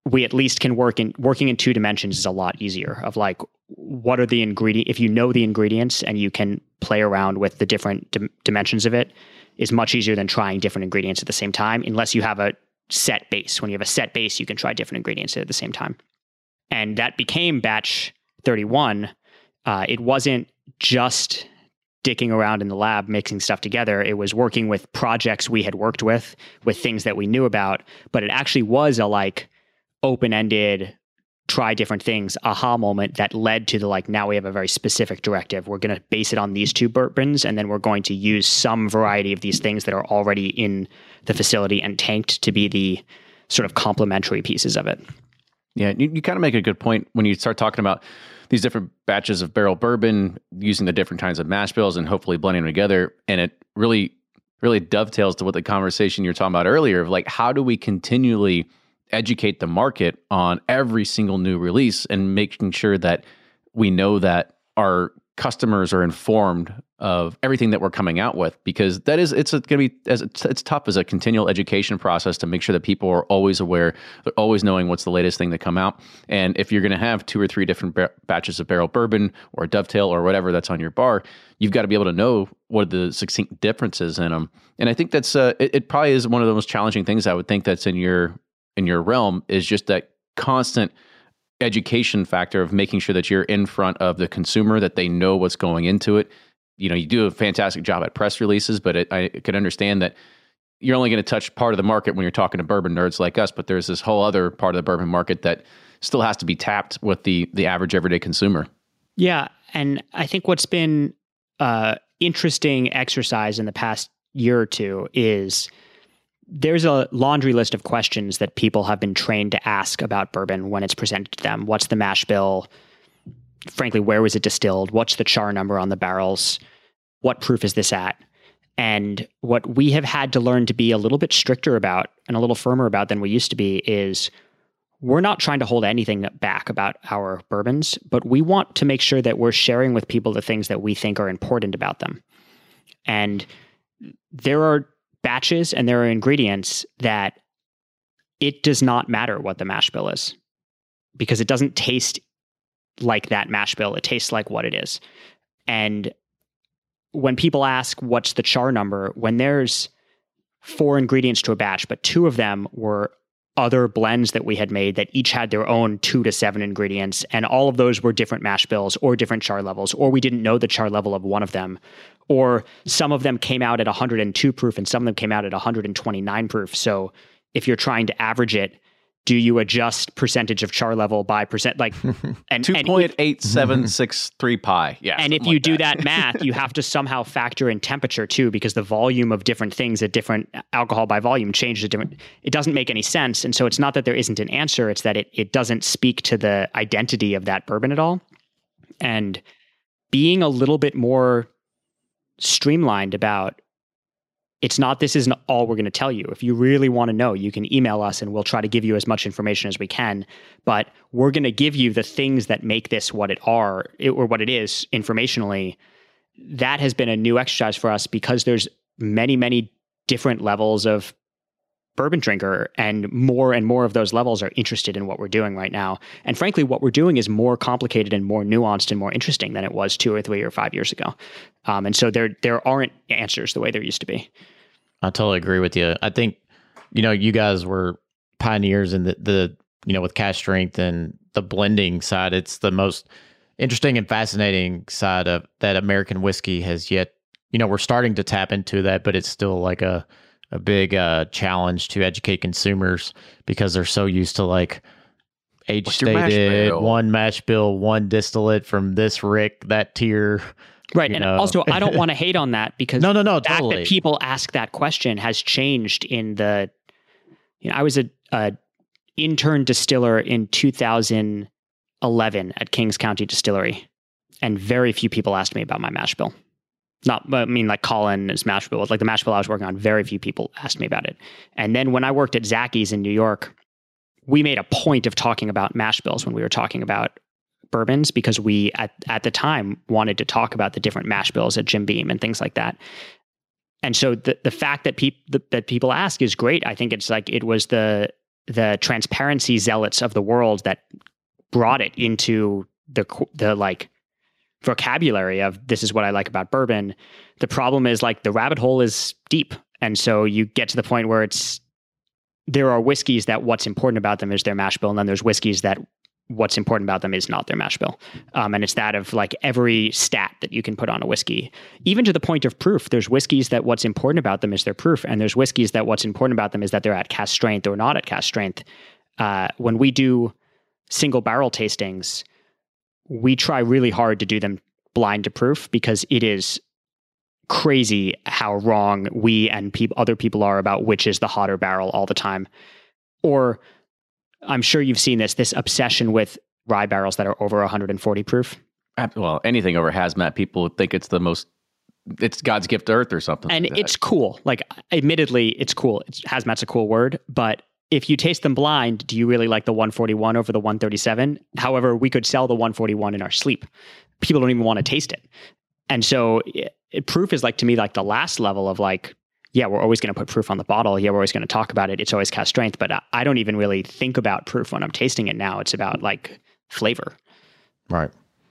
we at least can work in working in two dimensions is a lot easier of like, what are the ingredient, if you know the ingredients and you can play around with the different dim- dimensions of it is much easier than trying different ingredients at the same time, unless you have a set base. When you have a set base, you can try different ingredients at the same time. And that became batch thirty-one. Uh, it wasn't just dicking around in the lab, mixing stuff together. It was working with projects we had worked with, with things that we knew about, but it actually was a like open-ended, try different things, aha moment that led to the like, now we have a very specific directive. We're going to base it on these two bourbons, and then we're going to use some variety of these things that are already in the facility and tanked to be the sort of complementary pieces of it. Yeah, you, you kind of make a good point when you start talking about these different batches of barrel bourbon, using the different kinds of mash bills and hopefully blending them together. And it really, really dovetails to what the conversation you were talking about earlier of like, how do we continually educate the market on every single new release and making sure that we know that our customers are informed of everything that we're coming out with, because that is, it's going to be, as it's, it's tough as a continual education process to make sure that people are always aware, they're always knowing what's the latest thing to come out. And if you're going to have two or three different ba- batches of barrel bourbon or a Dovetail or whatever that's on your bar, you've got to be able to know what are the succinct differences in them. And I think that's, uh, it, it probably is one of the most challenging things I would think that's in your, in your realm, is just that constant education factor of making sure that you're in front of the consumer, that they know what's going into it. You know, you do a fantastic job at press releases, but it, I could understand that you're only going to touch part of the market when you're talking to bourbon nerds like us, but there's this whole other part of the bourbon market that still has to be tapped with the the average everyday consumer. Yeah, and I think what's been uh interesting exercise in the past year or two is there's a laundry list of questions that people have been trained to ask about bourbon when it's presented to them. What's the mash bill? Frankly, where was it distilled? What's the char number on the barrels? What proof is this at? And what we have had to learn to be a little bit stricter about and a little firmer about than we used to be is we're not trying to hold anything back about our bourbons, but we want to make sure that we're sharing with people the things that we think are important about them. And there are batches and there are ingredients that it does not matter what the mash bill is, because it doesn't taste like that mash bill. It tastes like what it is. And when people ask what's the char number, when there's four ingredients to a batch, but two of them were other blends that we had made that each had their own two to seven ingredients, and all of those were different mash bills or different char levels, or we didn't know the char level of one of them, or some of them came out at one hundred two proof and some of them came out at one hundred twenty-nine proof. So if you're trying to average it, do you adjust percentage of char level by percent? Like, and two point eight seven six three pi. Yeah. And if you like do that. that math, you have to somehow factor in temperature too, because the volume of different things at different alcohol by volume changes at different. It doesn't make any sense. And so it's not that there isn't an answer. It's that it it doesn't speak to the identity of that bourbon at all. And being a little bit more streamlined about, it's not, this isn't all we're going to tell you. If you really want to know, you can email us and we'll try to give you as much information as we can. But we're going to give you the things that make this what it are, it, or what it is informationally. That has been a new exercise for us because there's many, many different levels of bourbon drinker, and more and more of those levels are interested in what we're doing right now. And frankly, what we're doing is more complicated and more nuanced and more interesting than it was two or three or five years ago. Um, and so there there aren't answers the way there used to be. I totally agree with you. I think, you know, you guys were pioneers in the, the you know, with cask strength and the blending side. It's the most interesting and fascinating side of that American whiskey has yet, you know, we're starting to tap into that, but it's still like a, a big uh, challenge to educate consumers because they're so used to like age What's stated, one mash bill, one distillate from this rick, that tier. Right. And know. also, I don't want to hate on that because no, no, no, the fact totally. that people ask that question has changed in the, you know, I was a, a intern distiller in two thousand eleven at Kings County Distillery, and very few people asked me about my mash bill. Not, I mean, like Colin's mash bill, like the mash bill I was working on, very few people asked me about it. And then when I worked at Zacky's in New York, we made a point of talking about mash bills when we were talking about bourbons, because we at, at the time wanted to talk about the different mash bills at Jim Beam and things like that. And so the the fact that people that people ask is great. I think it's like it was the the transparency zealots of the world that brought it into the the like vocabulary of this is what I like about bourbon. The problem is like the rabbit hole is deep. And so you get to the point where it's, there are whiskeys that what's important about them is their mash bill. And then there's whiskeys that what's important about them is not their mash bill. Um, and it's that of like every stat that you can put on a whiskey, even to the point of proof. There's whiskeys that what's important about them is their proof. And there's whiskeys that what's important about them is that they're at cask strength or not at cask strength. Uh, when we do single barrel tastings, we try really hard to do them blind to proof because it is crazy how wrong we and pe- other people are about which is the hotter barrel all the time. Or I'm sure you've seen this, this obsession with rye barrels that are over one hundred forty proof. Well, anything over hazmat, people think it's the most, it's God's gift to earth or something. And like it's cool. Like, admittedly, it's cool. It's, hazmat's a cool word, but if you taste them blind, do you really like the one forty-one over the one thirty-seven? However, we could sell the one forty-one in our sleep. People don't even want to taste it. And so it, it, proof is like, to me, like the last level of like, yeah, we're always going to put proof on the bottle. Yeah, we're always going to talk about it. It's always cask strength, but I, I don't even really think about proof when I'm tasting it now. It's about like flavor. Right.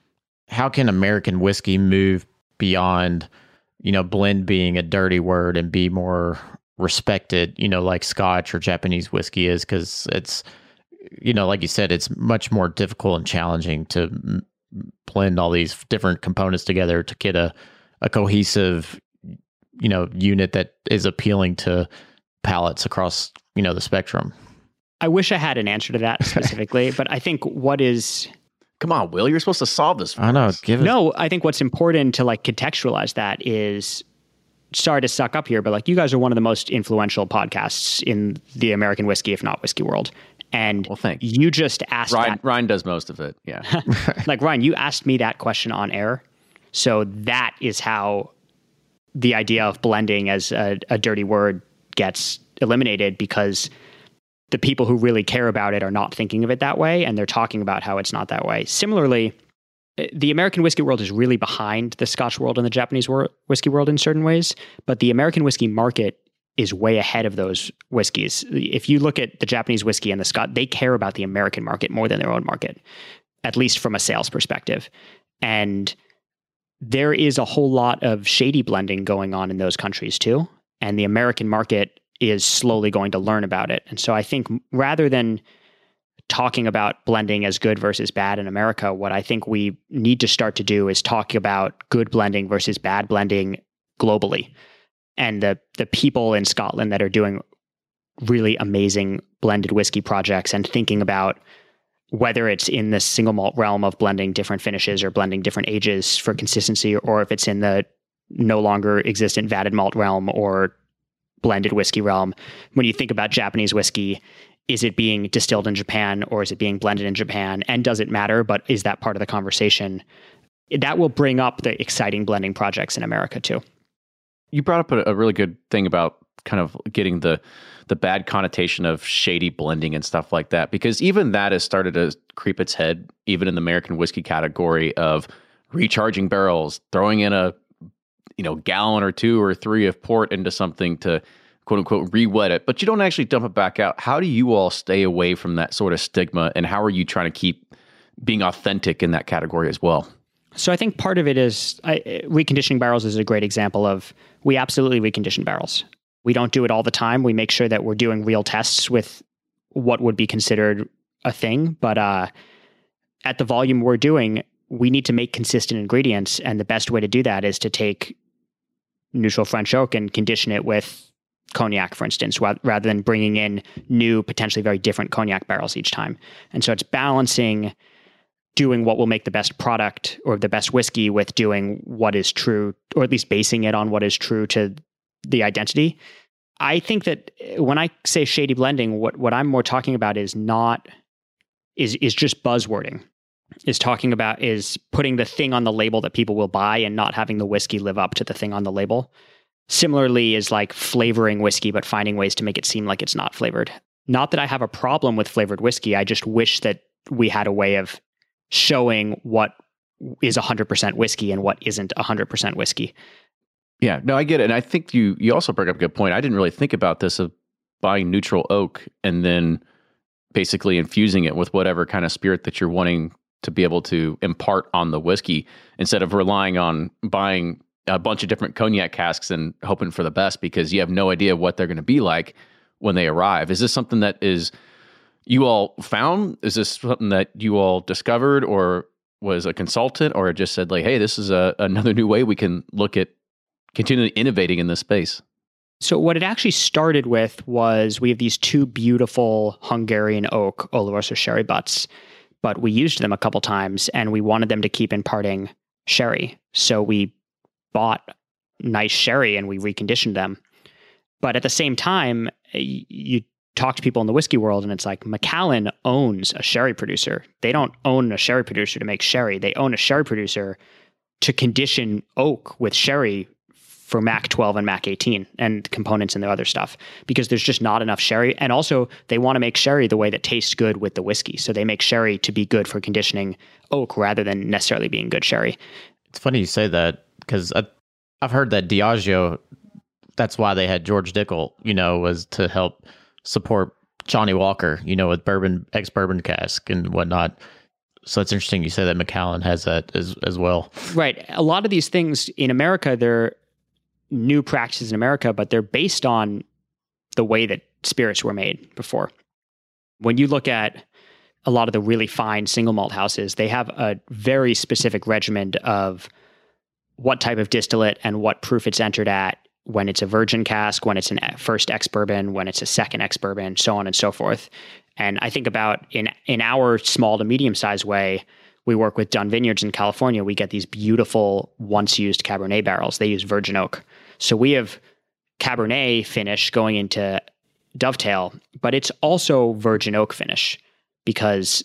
How can American whiskey move beyond, you know, blend being a dirty word and be more respected, you know, like Scotch or Japanese whiskey is? Because it's, you know, like you said, it's much more difficult and challenging to m- blend all these different components together to get a, a cohesive, you know, unit that is appealing to palates across, you know, the spectrum. I wish I had an answer to that specifically, but I think what is... Come on, Will, you're supposed to solve this for I know. us. Give us... No, I think what's important to like contextualize that is, sorry to suck up here, but like you guys are one of the most influential podcasts in the American whiskey, if not whiskey world. And well, thanks. You just asked Ryan, that. Ryan does most of it. Yeah. Like Ryan, you asked me that question on air. So that is how the idea of blending as a, a dirty word gets eliminated, because the people who really care about it are not thinking of it that way, and they're talking about how it's not that way. Similarly, the American whiskey world is really behind the Scotch world and the Japanese wor- whiskey world in certain ways, but the American whiskey market is way ahead of those whiskeys. If you look at the Japanese whiskey and the Scot, they care about the American market more than their own market, at least from a sales perspective. And there is a whole lot of shady blending going on in those countries too. And the American market is slowly going to learn about it. And so I think rather than talking about blending as good versus bad in America, what I think we need to start to do is talk about good blending versus bad blending globally. And the the people in Scotland that are doing really amazing blended whiskey projects and thinking about whether it's in the single malt realm of blending different finishes or blending different ages for consistency, or if it's in the no longer existent vatted malt realm or blended whiskey realm. When you think about Japanese whiskey, is it being distilled in Japan or is it being blended in Japan? And does it matter? But is that part of the conversation? That will bring up the exciting blending projects in America too. You brought up a, a really good thing about kind of getting the the bad connotation of shady blending and stuff like that, because even that has started to creep its head, even in the American whiskey category, of recharging barrels, throwing in a you know gallon or two or three of port into something to quote unquote re-wet it, but you don't actually dump it back out. How do you all stay away from that sort of stigma, and how are you trying to keep being authentic in that category as well? So I think part of it is I, reconditioning barrels is a great example of, we absolutely recondition barrels. We don't do it all the time. We make sure that we're doing real tests with what would be considered a thing. But uh, at the volume we're doing, we need to make consistent ingredients. And the best way to do that is to take neutral French oak and condition it with cognac, for instance, rather than bringing in new, potentially very different cognac barrels each time. And so it's balancing doing what will make the best product or the best whiskey with doing what is true, or at least basing it on what is true to the identity. I think that when I say shady blending, what, what I'm more talking about is not, is, is just buzzwording, is talking about, is putting the thing on the label that people will buy and not having the whiskey live up to the thing on the label. Similarly is like flavoring whiskey, but finding ways to make it seem like it's not flavored. Not that I have a problem with flavored whiskey. I just wish that we had a way of showing what is one hundred percent whiskey and what isn't one hundred percent whiskey. Yeah, no, I get it. And I think you you also bring up a good point. I didn't really think about this of buying neutral oak and then basically infusing it with whatever kind of spirit that you're wanting to be able to impart on the whiskey instead of relying on buying a bunch of different cognac casks and hoping for the best because you have no idea what they're going to be like when they arrive. Is this something that is you all found? Is this something that you all discovered or was a consultant or just said like, hey, this is a, another new way we can look at continually innovating in this space? So what it actually started with was we have these two beautiful Hungarian oak Oloroso sherry butts, but we used them a couple times and we wanted them to keep imparting sherry. So we bought nice sherry and we reconditioned them. But at the same time, you talk to people in the whiskey world and it's like Macallan owns a sherry producer. They don't own a sherry producer to make sherry. They own a sherry producer to condition oak with sherry for Mac twelve and Mac eighteen and components and their other stuff because there's just not enough sherry. And also they want to make sherry the way that tastes good with the whiskey. So they make sherry to be good for conditioning oak rather than necessarily being good sherry. It's funny you say that because I've heard that Diageo, that's why they had George Dickel, you know, was to help support Johnny Walker, you know, with bourbon, ex-bourbon cask and whatnot. So it's interesting you say that Macallan has that as, as well. Right. A lot of these things in America, they're new practices in America, but they're based on the way that spirits were made before. When you look at a lot of the really fine single malt houses, they have a very specific regimen of what type of distillate and what proof it's entered at, when it's a virgin cask, when it's a first ex-bourbon, when it's a second ex-bourbon, so on and so forth. And I think about in in our small to medium-sized way, we work with Dunn Vineyards in California. We get these beautiful once-used Cabernet barrels. They use virgin oak. So we have Cabernet finish going into Dovetail, but it's also virgin oak finish because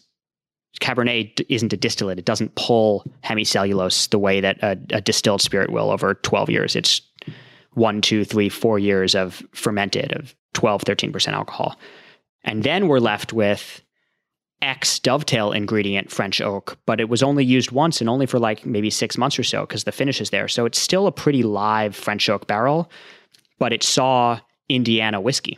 Cabernet isn't a distillate. It doesn't pull hemicellulose the way that a, a distilled spirit will over twelve years. It's one, two, three, four years of fermented of twelve, thirteen percent alcohol. And then we're left with X Dovetail ingredient French oak, but it was only used once and only for like maybe six months or so because the finish is there. So it's still a pretty live French oak barrel, but it saw Indiana whiskey.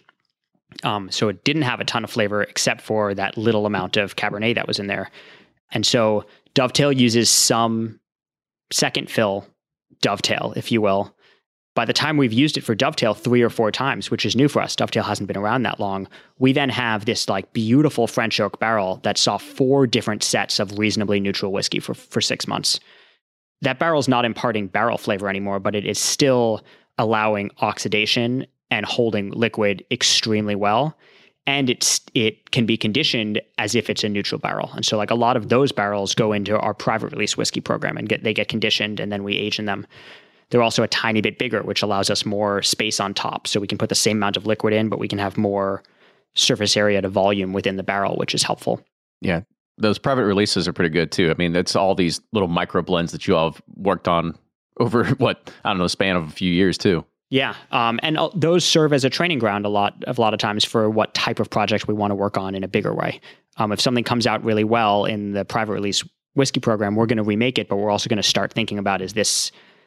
Um, so it didn't have a ton of flavor except for that little amount of Cabernet that was in there. And so Dovetail uses some second fill Dovetail, if you will. By the time we've used it for Dovetail three or four times, which is new for us, Dovetail hasn't been around that long, we then have this like beautiful French oak barrel that saw four different sets of reasonably neutral whiskey for, for six months. That barrel's not imparting barrel flavor anymore, but it is still allowing oxidation and holding liquid extremely well. And it's it can be conditioned as if it's a neutral barrel. And so like a lot of those barrels go into our private release whiskey program and get they get conditioned and then we age in them. They're also a tiny bit bigger, which allows us more space on top. So we can put the same amount of liquid in, but we can have more surface area to volume within the barrel, which is helpful. Yeah. Those private releases are pretty good too. I mean, it's all these little micro blends that you all have worked on over what, I don't know, span of a few years too. Yeah. Um, and uh, those serve as a training ground a lot, a lot of times for what type of project we want to work on in a bigger way. Um, if something comes out really well in the private release whiskey program, we're going to remake it, but we're also going to start thinking about, is this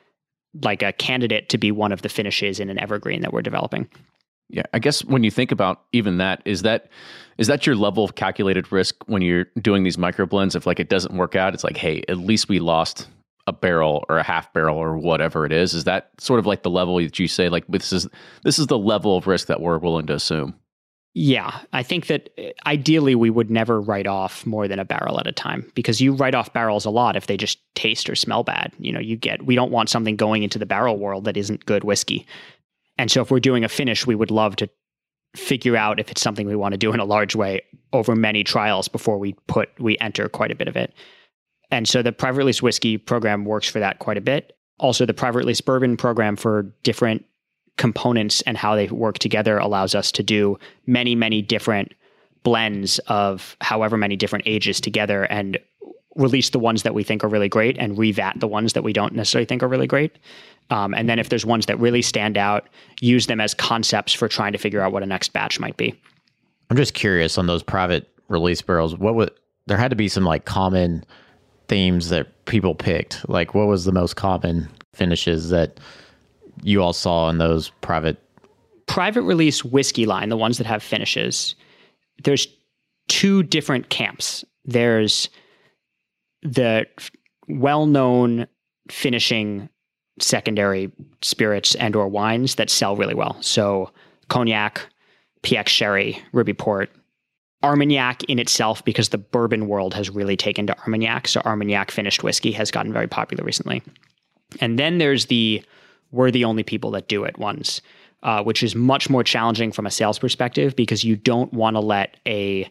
like a candidate to be one of the finishes in an evergreen that we're developing? Yeah, I guess when you think about even that, is that is that your level of calculated risk when you're doing these micro blends? If like it doesn't work out, it's like, hey, at least we lost a barrel or a half barrel or whatever it is. Is that sort of like the level that you say, like this is this is the level of risk that we're willing to assume? Yeah, I think that ideally we would never write off more than a barrel at a time, because you write off barrels a lot if they just taste or smell bad. You know, you get, we don't want something going into the barrel world that isn't good whiskey. And so if we're doing a finish, we would love to figure out if it's something we want to do in a large way over many trials before we put, we enter quite a bit of it. And so the private release whiskey program works for that quite a bit. Also, the private release bourbon program for different components and how they work together allows us to do many, many different blends of however many different ages together and release the ones that we think are really great and revat the ones that we don't necessarily think are really great. Um, and then if there's ones that really stand out, use them as concepts for trying to figure out what a next batch might be. I'm just curious on those private release barrels, what would, there had to be some like common themes that people picked. Like what was the most common finishes that you all saw in those private private release whiskey line, the ones that have finishes? There's two different camps. There's the well-known finishing secondary spirits and or wines that sell really well. So cognac, P X Sherry, Ruby Port, Armagnac in itself, because the bourbon world has really taken to Armagnac. So Armagnac finished whiskey has gotten very popular recently. And then there's the we're the only people that do it ones, uh, which is much more challenging from a sales perspective, because you don't want to let a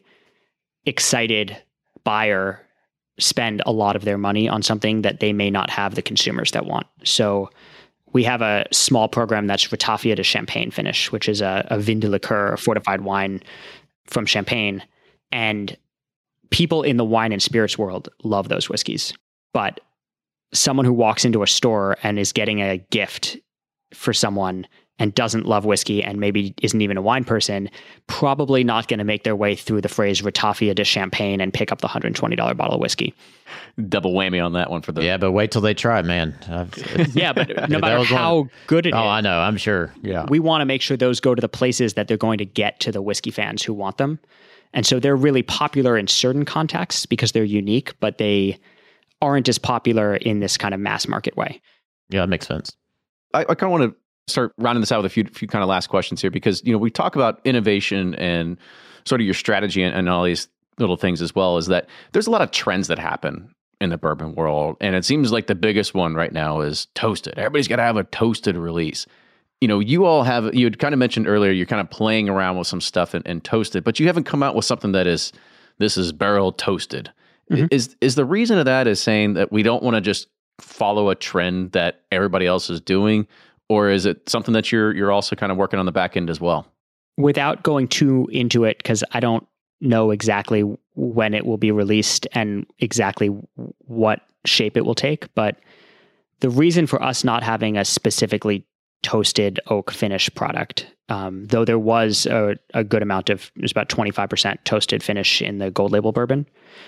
excited buyer spend a lot of their money on something that they may not have the consumers that want. So we have a small program that's Ratafia de Champagne finish, which is a, a vin de liqueur, a fortified wine from Champagne. And people in the wine and spirits world love those whiskeys. But someone who walks into a store and is getting a gift for someone and doesn't love whiskey and maybe isn't even a wine person, probably not going to make their way through the phrase Ratafia de Champagne and pick up the one hundred twenty dollars bottle of whiskey. Double whammy on that one for the... Yeah, but wait till they try, man. Yeah, but no matter how one... good it oh, is. Oh, I know. I'm sure. Yeah. We want to make sure those go to the places that they're going to get to the whiskey fans who want them. And so they're really popular in certain contexts because they're unique, but they aren't as popular in this kind of mass market way. Yeah, that makes sense. I, I kind of want to start rounding this out with a few, few kind of last questions here, because, you know, we talk about innovation and sort of your strategy and, and all these little things as well, is that there's a lot of trends that happen in the bourbon world. And it seems like the biggest one right now is toasted. Everybody's got to have a toasted release. You know, you all have, you had kind of mentioned earlier, you're kind of playing around with some stuff and, and toasted, but you haven't come out with something that is, this is barrel toasted. Mm-hmm. Is, is the reason of that is saying that we don't want to just follow a trend that everybody else is doing? Or is it something that you're you're also kind of working on the back end as well? Without going too into it, because I don't know exactly when it will be released and exactly what shape it will take, but the reason for us not having a specifically toasted oak finish product, um, though there was a, a good amount of, it was about twenty-five percent toasted finish in the Gold Label bourbon,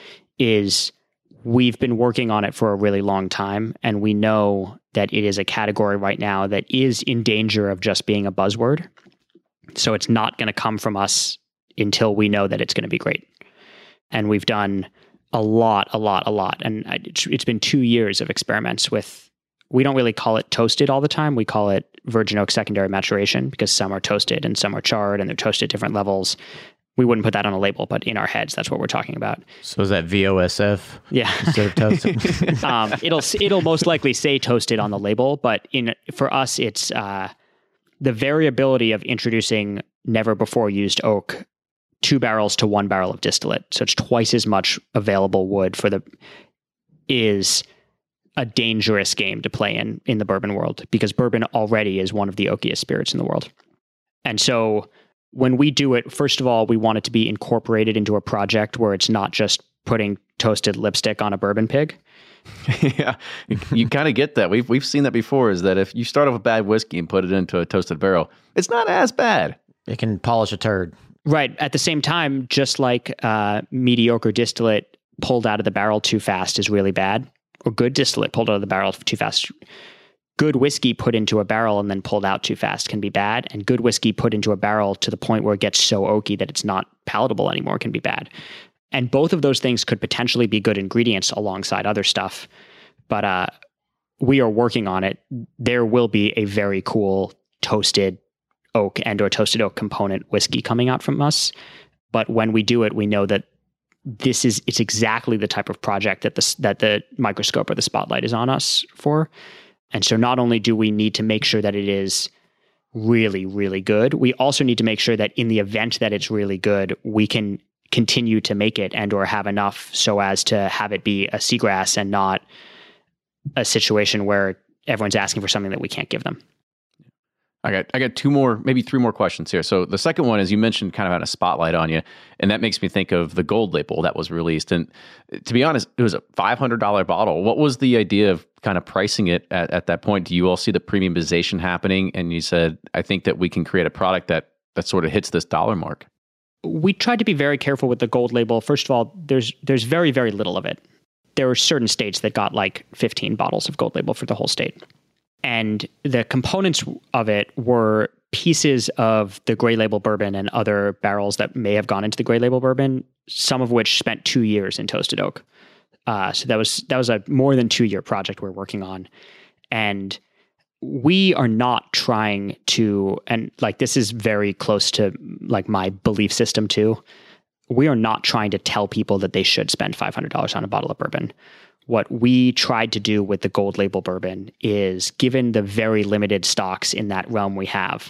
is we've been working on it for a really long time, and we know that it is a category right now that is in danger of just being a buzzword. So it's not going to come from us until we know that it's going to be great. And we've done a lot, a lot, a lot. And it's been two years of experiments with, we don't really call it toasted all the time. We call it virgin oak secondary maturation, because some are toasted and some are charred, and they're toasted at different levels. We wouldn't put that on a label, but in our heads, that's what we're talking about. So is that V O S F? Yeah, instead of toasted. um, it'll it'll most likely say toasted on the label, but in for us, it's uh, the variability of introducing never before used oak, two barrels to one barrel of distillate. So it's twice as much available wood for the is a dangerous game to play in in the bourbon world, because bourbon already is one of the oakiest spirits in the world, and so. When we do it, first of all, we want it to be incorporated into a project where it's not just putting toasted lipstick on a bourbon pig. Yeah, you, you kind of get that. We've we've seen that before, is that if you start off a bad whiskey and put it into a toasted barrel, it's not as bad. It can polish a turd. Right. At the same time, just like uh, mediocre distillate pulled out of the barrel too fast is really bad, or good distillate pulled out of the barrel too fast. Good whiskey put into a barrel and then pulled out too fast can be bad, and good whiskey put into a barrel to the point where it gets so oaky that it's not palatable anymore can be bad. And both of those things could potentially be good ingredients alongside other stuff, but uh, we are working on it. There will be a very cool toasted oak and or toasted oak component whiskey coming out from us, but when we do it, we know that this is it's exactly the type of project that the that the microscope or the spotlight is on us for. And so not only do we need to make sure that it is really, really good, we also need to make sure that in the event that it's really good, we can continue to make it and or have enough so as to have it be a seagrass and not a situation where everyone's asking for something that we can't give them. I got I got two more, maybe three more questions here. So the second one is, you mentioned kind of had a spotlight on you, and that makes me think of the Gold Label that was released. And to be honest, it was a five hundred dollars bottle. What was the idea of kind of pricing it at, at that point? Do you all see the premiumization happening? And you said, I think that we can create a product that that sort of hits this dollar mark. We tried to be very careful with the Gold Label. First of all, there's there's very, very little of it. There were certain states that got like fifteen bottles of Gold Label for the whole state. And the components of it were pieces of the Gray Label bourbon and other barrels that may have gone into the Gray Label bourbon, some of which spent two years in toasted oak. Uh, so that was that was a more than two year project we're working on, and we are not trying to, and like this is very close to like my belief system too. We are not trying to tell people that they should spend five hundred dollars on a bottle of bourbon. What we tried to do with the Gold Label bourbon is, given the very limited stocks in that realm we have,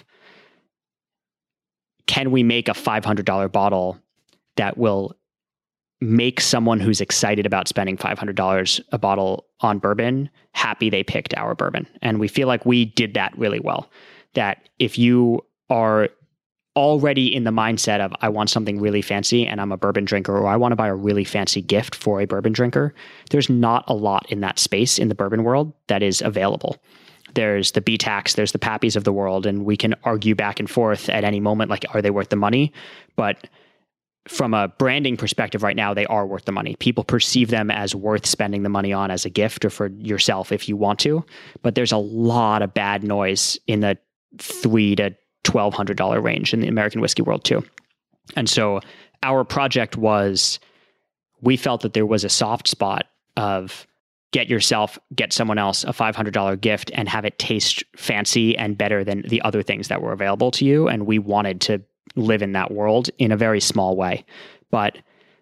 can we make a five hundred dollars bottle that will make someone who's excited about spending five hundred dollars a bottle on bourbon happy they picked our bourbon? And we feel like we did that really well. That if you are already in the mindset of, I want something really fancy and I'm a bourbon drinker, or I want to buy a really fancy gift for a bourbon drinker, there's not a lot in that space in the bourbon world that is available. There's the B TACs, there's the Pappies of the world, and we can argue back and forth at any moment, like, are they worth the money? But from a branding perspective right now, they are worth the money. People perceive them as worth spending the money on as a gift or for yourself if you want to. But there's a lot of bad noise in the three to twelve hundred dollars range in the American whiskey world too. And so our project was, we felt that there was a soft spot of get yourself, get someone else a five hundred dollars gift and have it taste fancy and better than the other things that were available to you. And we wanted to live in that world in a very small way. But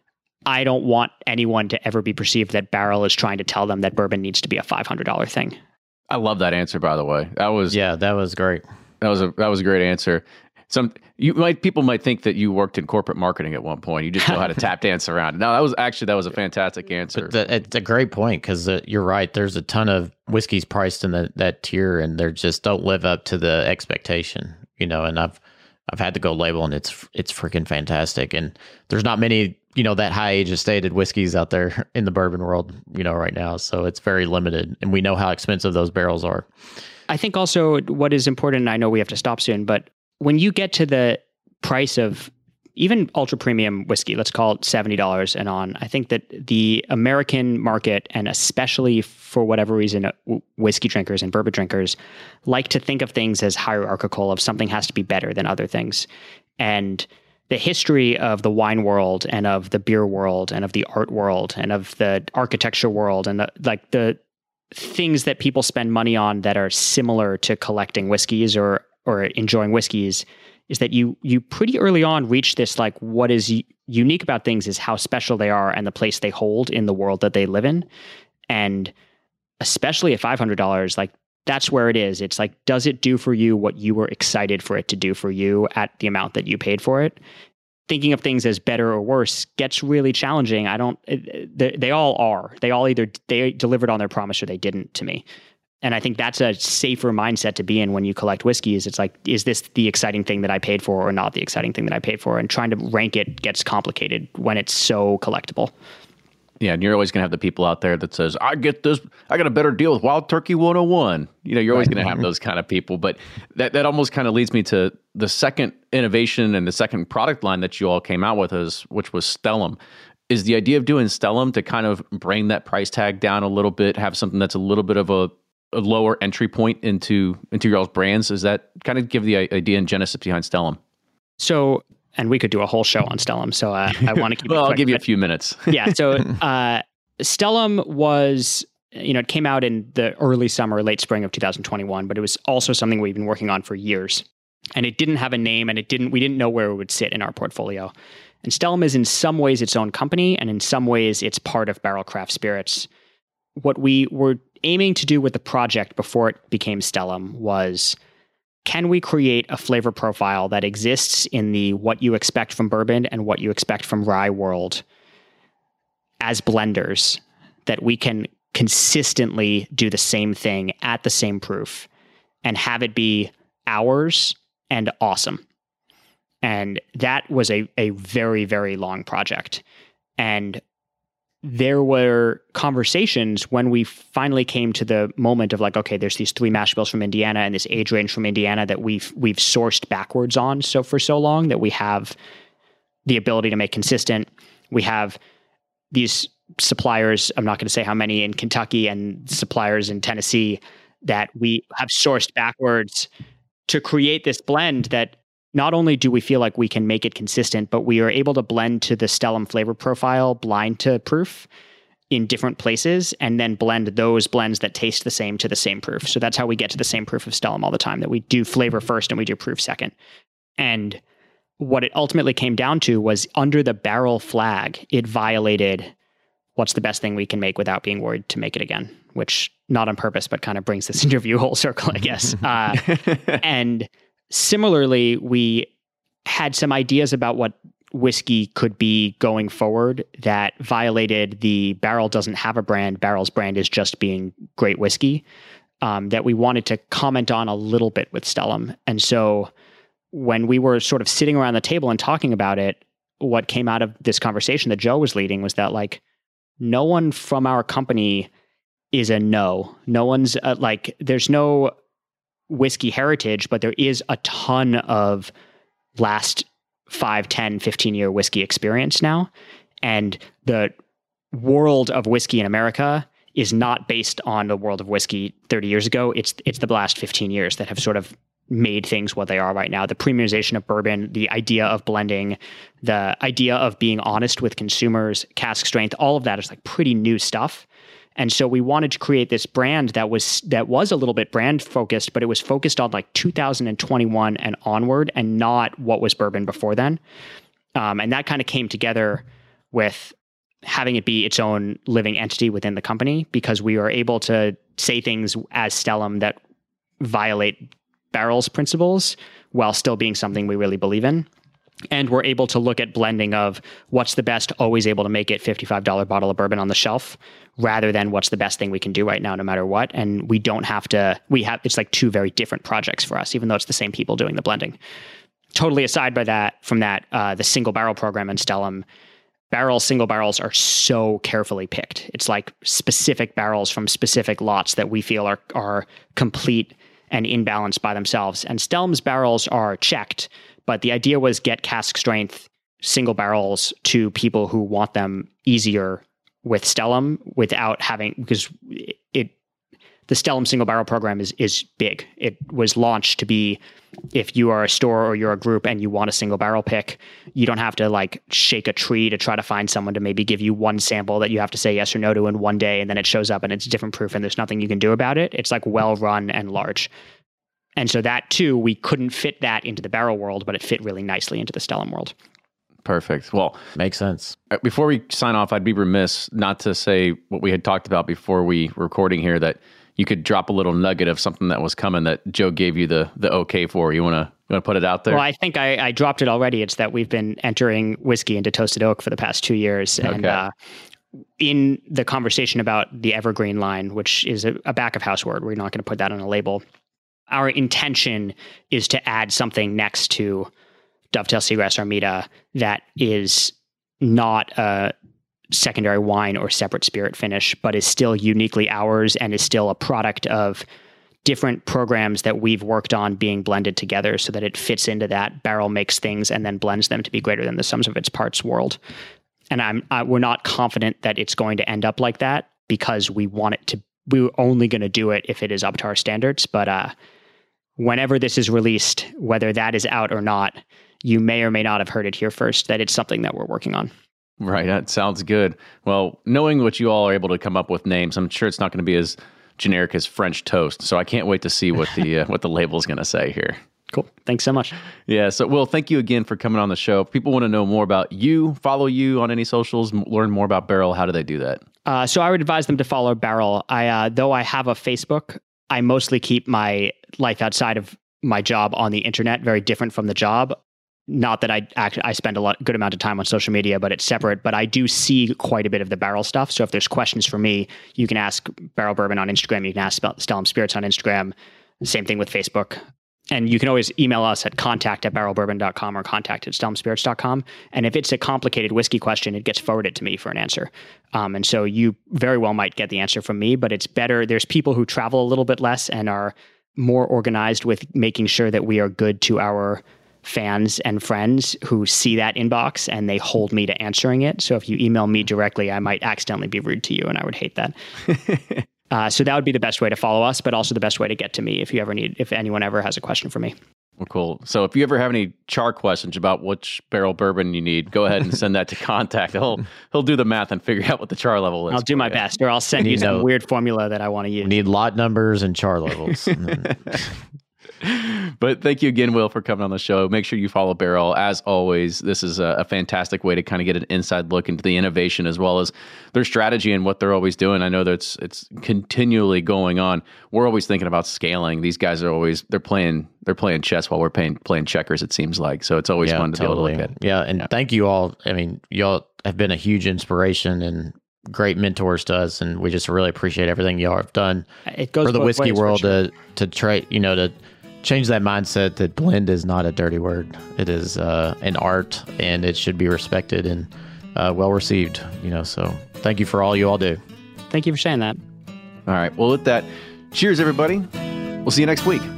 I don't want anyone to ever be perceived that Barrel is trying to tell them that bourbon needs to be a five hundred dollars thing. I love that answer, by the way. That was yeah, that was great. That was a that was a great answer. Some you might people might think that you worked in corporate marketing at one point. You just know how to tap dance around. No, that was actually that was a fantastic answer. But the, it's a great point, because uh, you're right. There's a ton of whiskeys priced in the, that tier, and they just don't live up to the expectation. You know, and I've I've had the Gold Label, and it's it's freaking fantastic. And there's not many, you know, that high age stated whiskeys out there in the bourbon world, you know, right now. So it's very limited, and we know how expensive those barrels are. I think also what is important, and I know we have to stop soon, but when you get to the price of even ultra premium whiskey, let's call it seventy dollars and on, I think that the American market, and especially for whatever reason, whiskey drinkers and bourbon drinkers like to think of things as hierarchical, of something has to be better than other things. And the history of the wine world and of the beer world and of the art world and of the architecture world and the, like the things that people spend money on that are similar to collecting whiskeys or or enjoying whiskeys, is that you you pretty early on reach this, like, what is u- unique about things is how special they are and the place they hold in the world that they live in. And especially at five hundred dollars, like, that's where it is. It's like, does it do for you what you were excited for it to do for you at the amount that you paid for it? Thinking of things as better or worse gets really challenging. I don't, they, they all are. They all either, they delivered on their promise or they didn't to me. And I think that's a safer mindset to be in when you collect whiskeys. It's like, is this the exciting thing that I paid for or not the exciting thing that I paid for? And trying to rank it gets complicated when it's so collectible. Yeah, and you're always going to have the people out there that says, I get this, I got a better deal with Wild Turkey one oh one. You know, you're always right. going to have those kind of people. But that, that almost kind of leads me to the second innovation and the second product line that you all came out with, is, which was Stellum. Is the idea of doing Stellum to kind of bring that price tag down a little bit, have something that's a little bit of a, a lower entry point into, into your all's brands? Is that kind of give the idea and genesis behind Stellum? So, and we could do a whole show on Stellum, so uh, I want to keep well, it quick, I'll give you but, a few minutes. yeah, so uh, Stellum was, you know, it came out in the early summer, late spring of two thousand twenty-one, but it was also something we've been working on for years. And it didn't have a name, and it didn't, we didn't know where it would sit in our portfolio. And Stellum is in some ways its own company, and in some ways it's part of Barrel Craft Spirits. What we were aiming to do with the project before it became Stellum was, can we create a flavor profile that exists in the what you expect from bourbon and what you expect from rye world as blenders, that we can consistently do the same thing at the same proof and have it be ours and awesome? And that was a, a very, very long project. And there were conversations when we finally came to the moment of like, okay, there's these three mash bills from Indiana and this age range from Indiana that we've we've sourced backwards on so for so long that we have the ability to make consistent. We have these suppliers, I'm not going to say how many, in Kentucky and suppliers in Tennessee that we have sourced backwards. to create this blend that not only do we feel like we can make it consistent, but we are able to blend to the Stellum flavor profile blind to proof in different places, and then blend those blends that taste the same to the same proof. So that's how we get to the same proof of Stellum all the time, that we do flavor first and we do proof second. And what it ultimately came down to was under the barrel flag, it violated what's the best thing we can make without being worried to make it again, which not on purpose, but kind of brings this interview whole circle, I guess. Uh, and similarly, we had some ideas about what whiskey could be going forward that violated the barrel doesn't have a brand, barrel's brand is just being great whiskey, um, that we wanted to comment on a little bit with Stellum. And so when we were sort of sitting around the table and talking about it, what came out of this conversation that Joe was leading was that, like, no one from our company is a no. No one's uh, like, there's no whiskey heritage, but there is a ton of last five, ten, fifteen year whiskey experience now. And the world of whiskey in America is not based on the world of whiskey thirty years ago. It's, it's the last fifteen years that have sort of made things what they are right now. The premiumization of bourbon, the idea of blending, the idea of being honest with consumers, cask strength, all of that is like pretty new stuff. And so we wanted to create this brand that was that was a little bit brand focused, but it was focused on like two thousand twenty-one and onward, and not what was bourbon before then. Um, and that kind of came together with having it be its own living entity within the company, because we were able to say things as Stellum that violate barrels principles while still being something we really believe in. And we're able to look at blending of what's the best, always able to make it fifty-five dollars bottle of bourbon on the shelf, rather than what's the best thing we can do right now, no matter what. And we don't have to, we have, it's like two very different projects for us, even though it's the same people doing the blending. Totally aside by that, from that, uh, the single barrel program in Stellum, barrel, single barrels are so carefully picked. It's like specific barrels from specific lots that we feel are, are complete and in balance by themselves. And Stellum's barrels are checked, but the idea was get cask strength single barrels to people who want them easier with Stellum without having, because it, the Stellum single barrel program is is big. It was launched to be, if you are a store or you're a group and you want a single barrel pick, you don't have to like shake a tree to try to find someone to maybe give you one sample that you have to say yes or no to in one day, and then it shows up and it's different proof and there's nothing you can do about it. It's like well run and large. And so that too, we couldn't fit that into the barrel world, but it fit really nicely into the Stellum world. Perfect. Well, makes sense. Before we sign off, I'd be remiss not to say what we had talked about before we were recording here, that you could drop a little nugget of something that was coming that Joe gave you the the okay for. You want to you want to put it out there? Well, I think I, I dropped it already. It's that we've been entering whiskey into Toasted Oak for the past two years. And okay. uh, in the conversation about the Evergreen line, which is a, a back of house word, we're not going to put that on a label. Our intention is to add something next to Dovetail Seagrass Armida that is not a secondary wine or separate spirit finish, but is still uniquely ours and is still a product of different programs that we've worked on being blended together so that it fits into that barrel makes things and then blends them to be greater than the sums of its parts world. And I'm I, we're not confident that it's going to end up like that, because we want it to, we're only going to do it if it is up to our standards. But uh, whenever this is released, whether that is out or not, you may or may not have heard it here first, that it's something that we're working on. Right. That sounds good. Well, knowing what you all are able to come up with names, I'm sure it's not going to be as generic as French toast. So I can't wait to see what the uh, what the label is going to say here. Cool. Thanks so much. Yeah. So, Will, thank you again for coming on the show. If people want to know more about you, follow you on any socials, m- learn more about Barrel, how do they do that? Uh, so I would advise them to follow Barrel. I uh, though I have a Facebook, I mostly keep my life outside of my job on the internet, very different from the job. Not that I act, I spend a lot, good amount of time on social media, but it's separate. But I do see quite a bit of the Barrel stuff. So if there's questions for me, you can ask Barrel Bourbon on Instagram. You can ask Stellum Spirits on Instagram. Same thing with Facebook. And you can always email us at contact at barrel bourbon dot com or contact at stellum spirits dot com. And if it's a complicated whiskey question, it gets forwarded to me for an answer. Um, and so you very well might get the answer from me, but it's better. There's people who travel a little bit less and are more organized with making sure that we are good to our fans and friends who see that inbox and they hold me to answering it. So if you email me directly, I might accidentally be rude to you, and I would hate that. Uh, so that would be the best way to follow us, but also the best way to get to me if you ever need, if anyone ever has a question for me. Well, cool. So if you ever have any char questions about which barrel bourbon you need, go ahead and send that to contact. He'll he'll do the math and figure out what the char level is. I'll do my you. best, or I'll send you, you some know, weird formula that I want to use. We need lot numbers and char levels. But thank you again, Will, for coming on the show. Make sure you follow Barrel. As always, this is a, a fantastic way to kind of get an inside look into the innovation as well as their strategy and what they're always doing. I know that it's it's continually going on. We're always thinking about scaling. These guys are always they're playing they're playing chess while we're playing playing checkers. It seems like so. It's always yeah, fun to totally. be able to look at. Yeah, and yeah. thank you all. I mean, y'all have been a huge inspiration and great mentors to us, and we just really appreciate everything y'all have done it goes for the whiskey ways, world sure. to to try, you know, to change that mindset that blend is not a dirty word. It is uh, an art, and it should be respected and uh, well received. You know, so thank you for all you all do. Thank you for saying that. All right. Well, with that, cheers, everybody. We'll see you next week.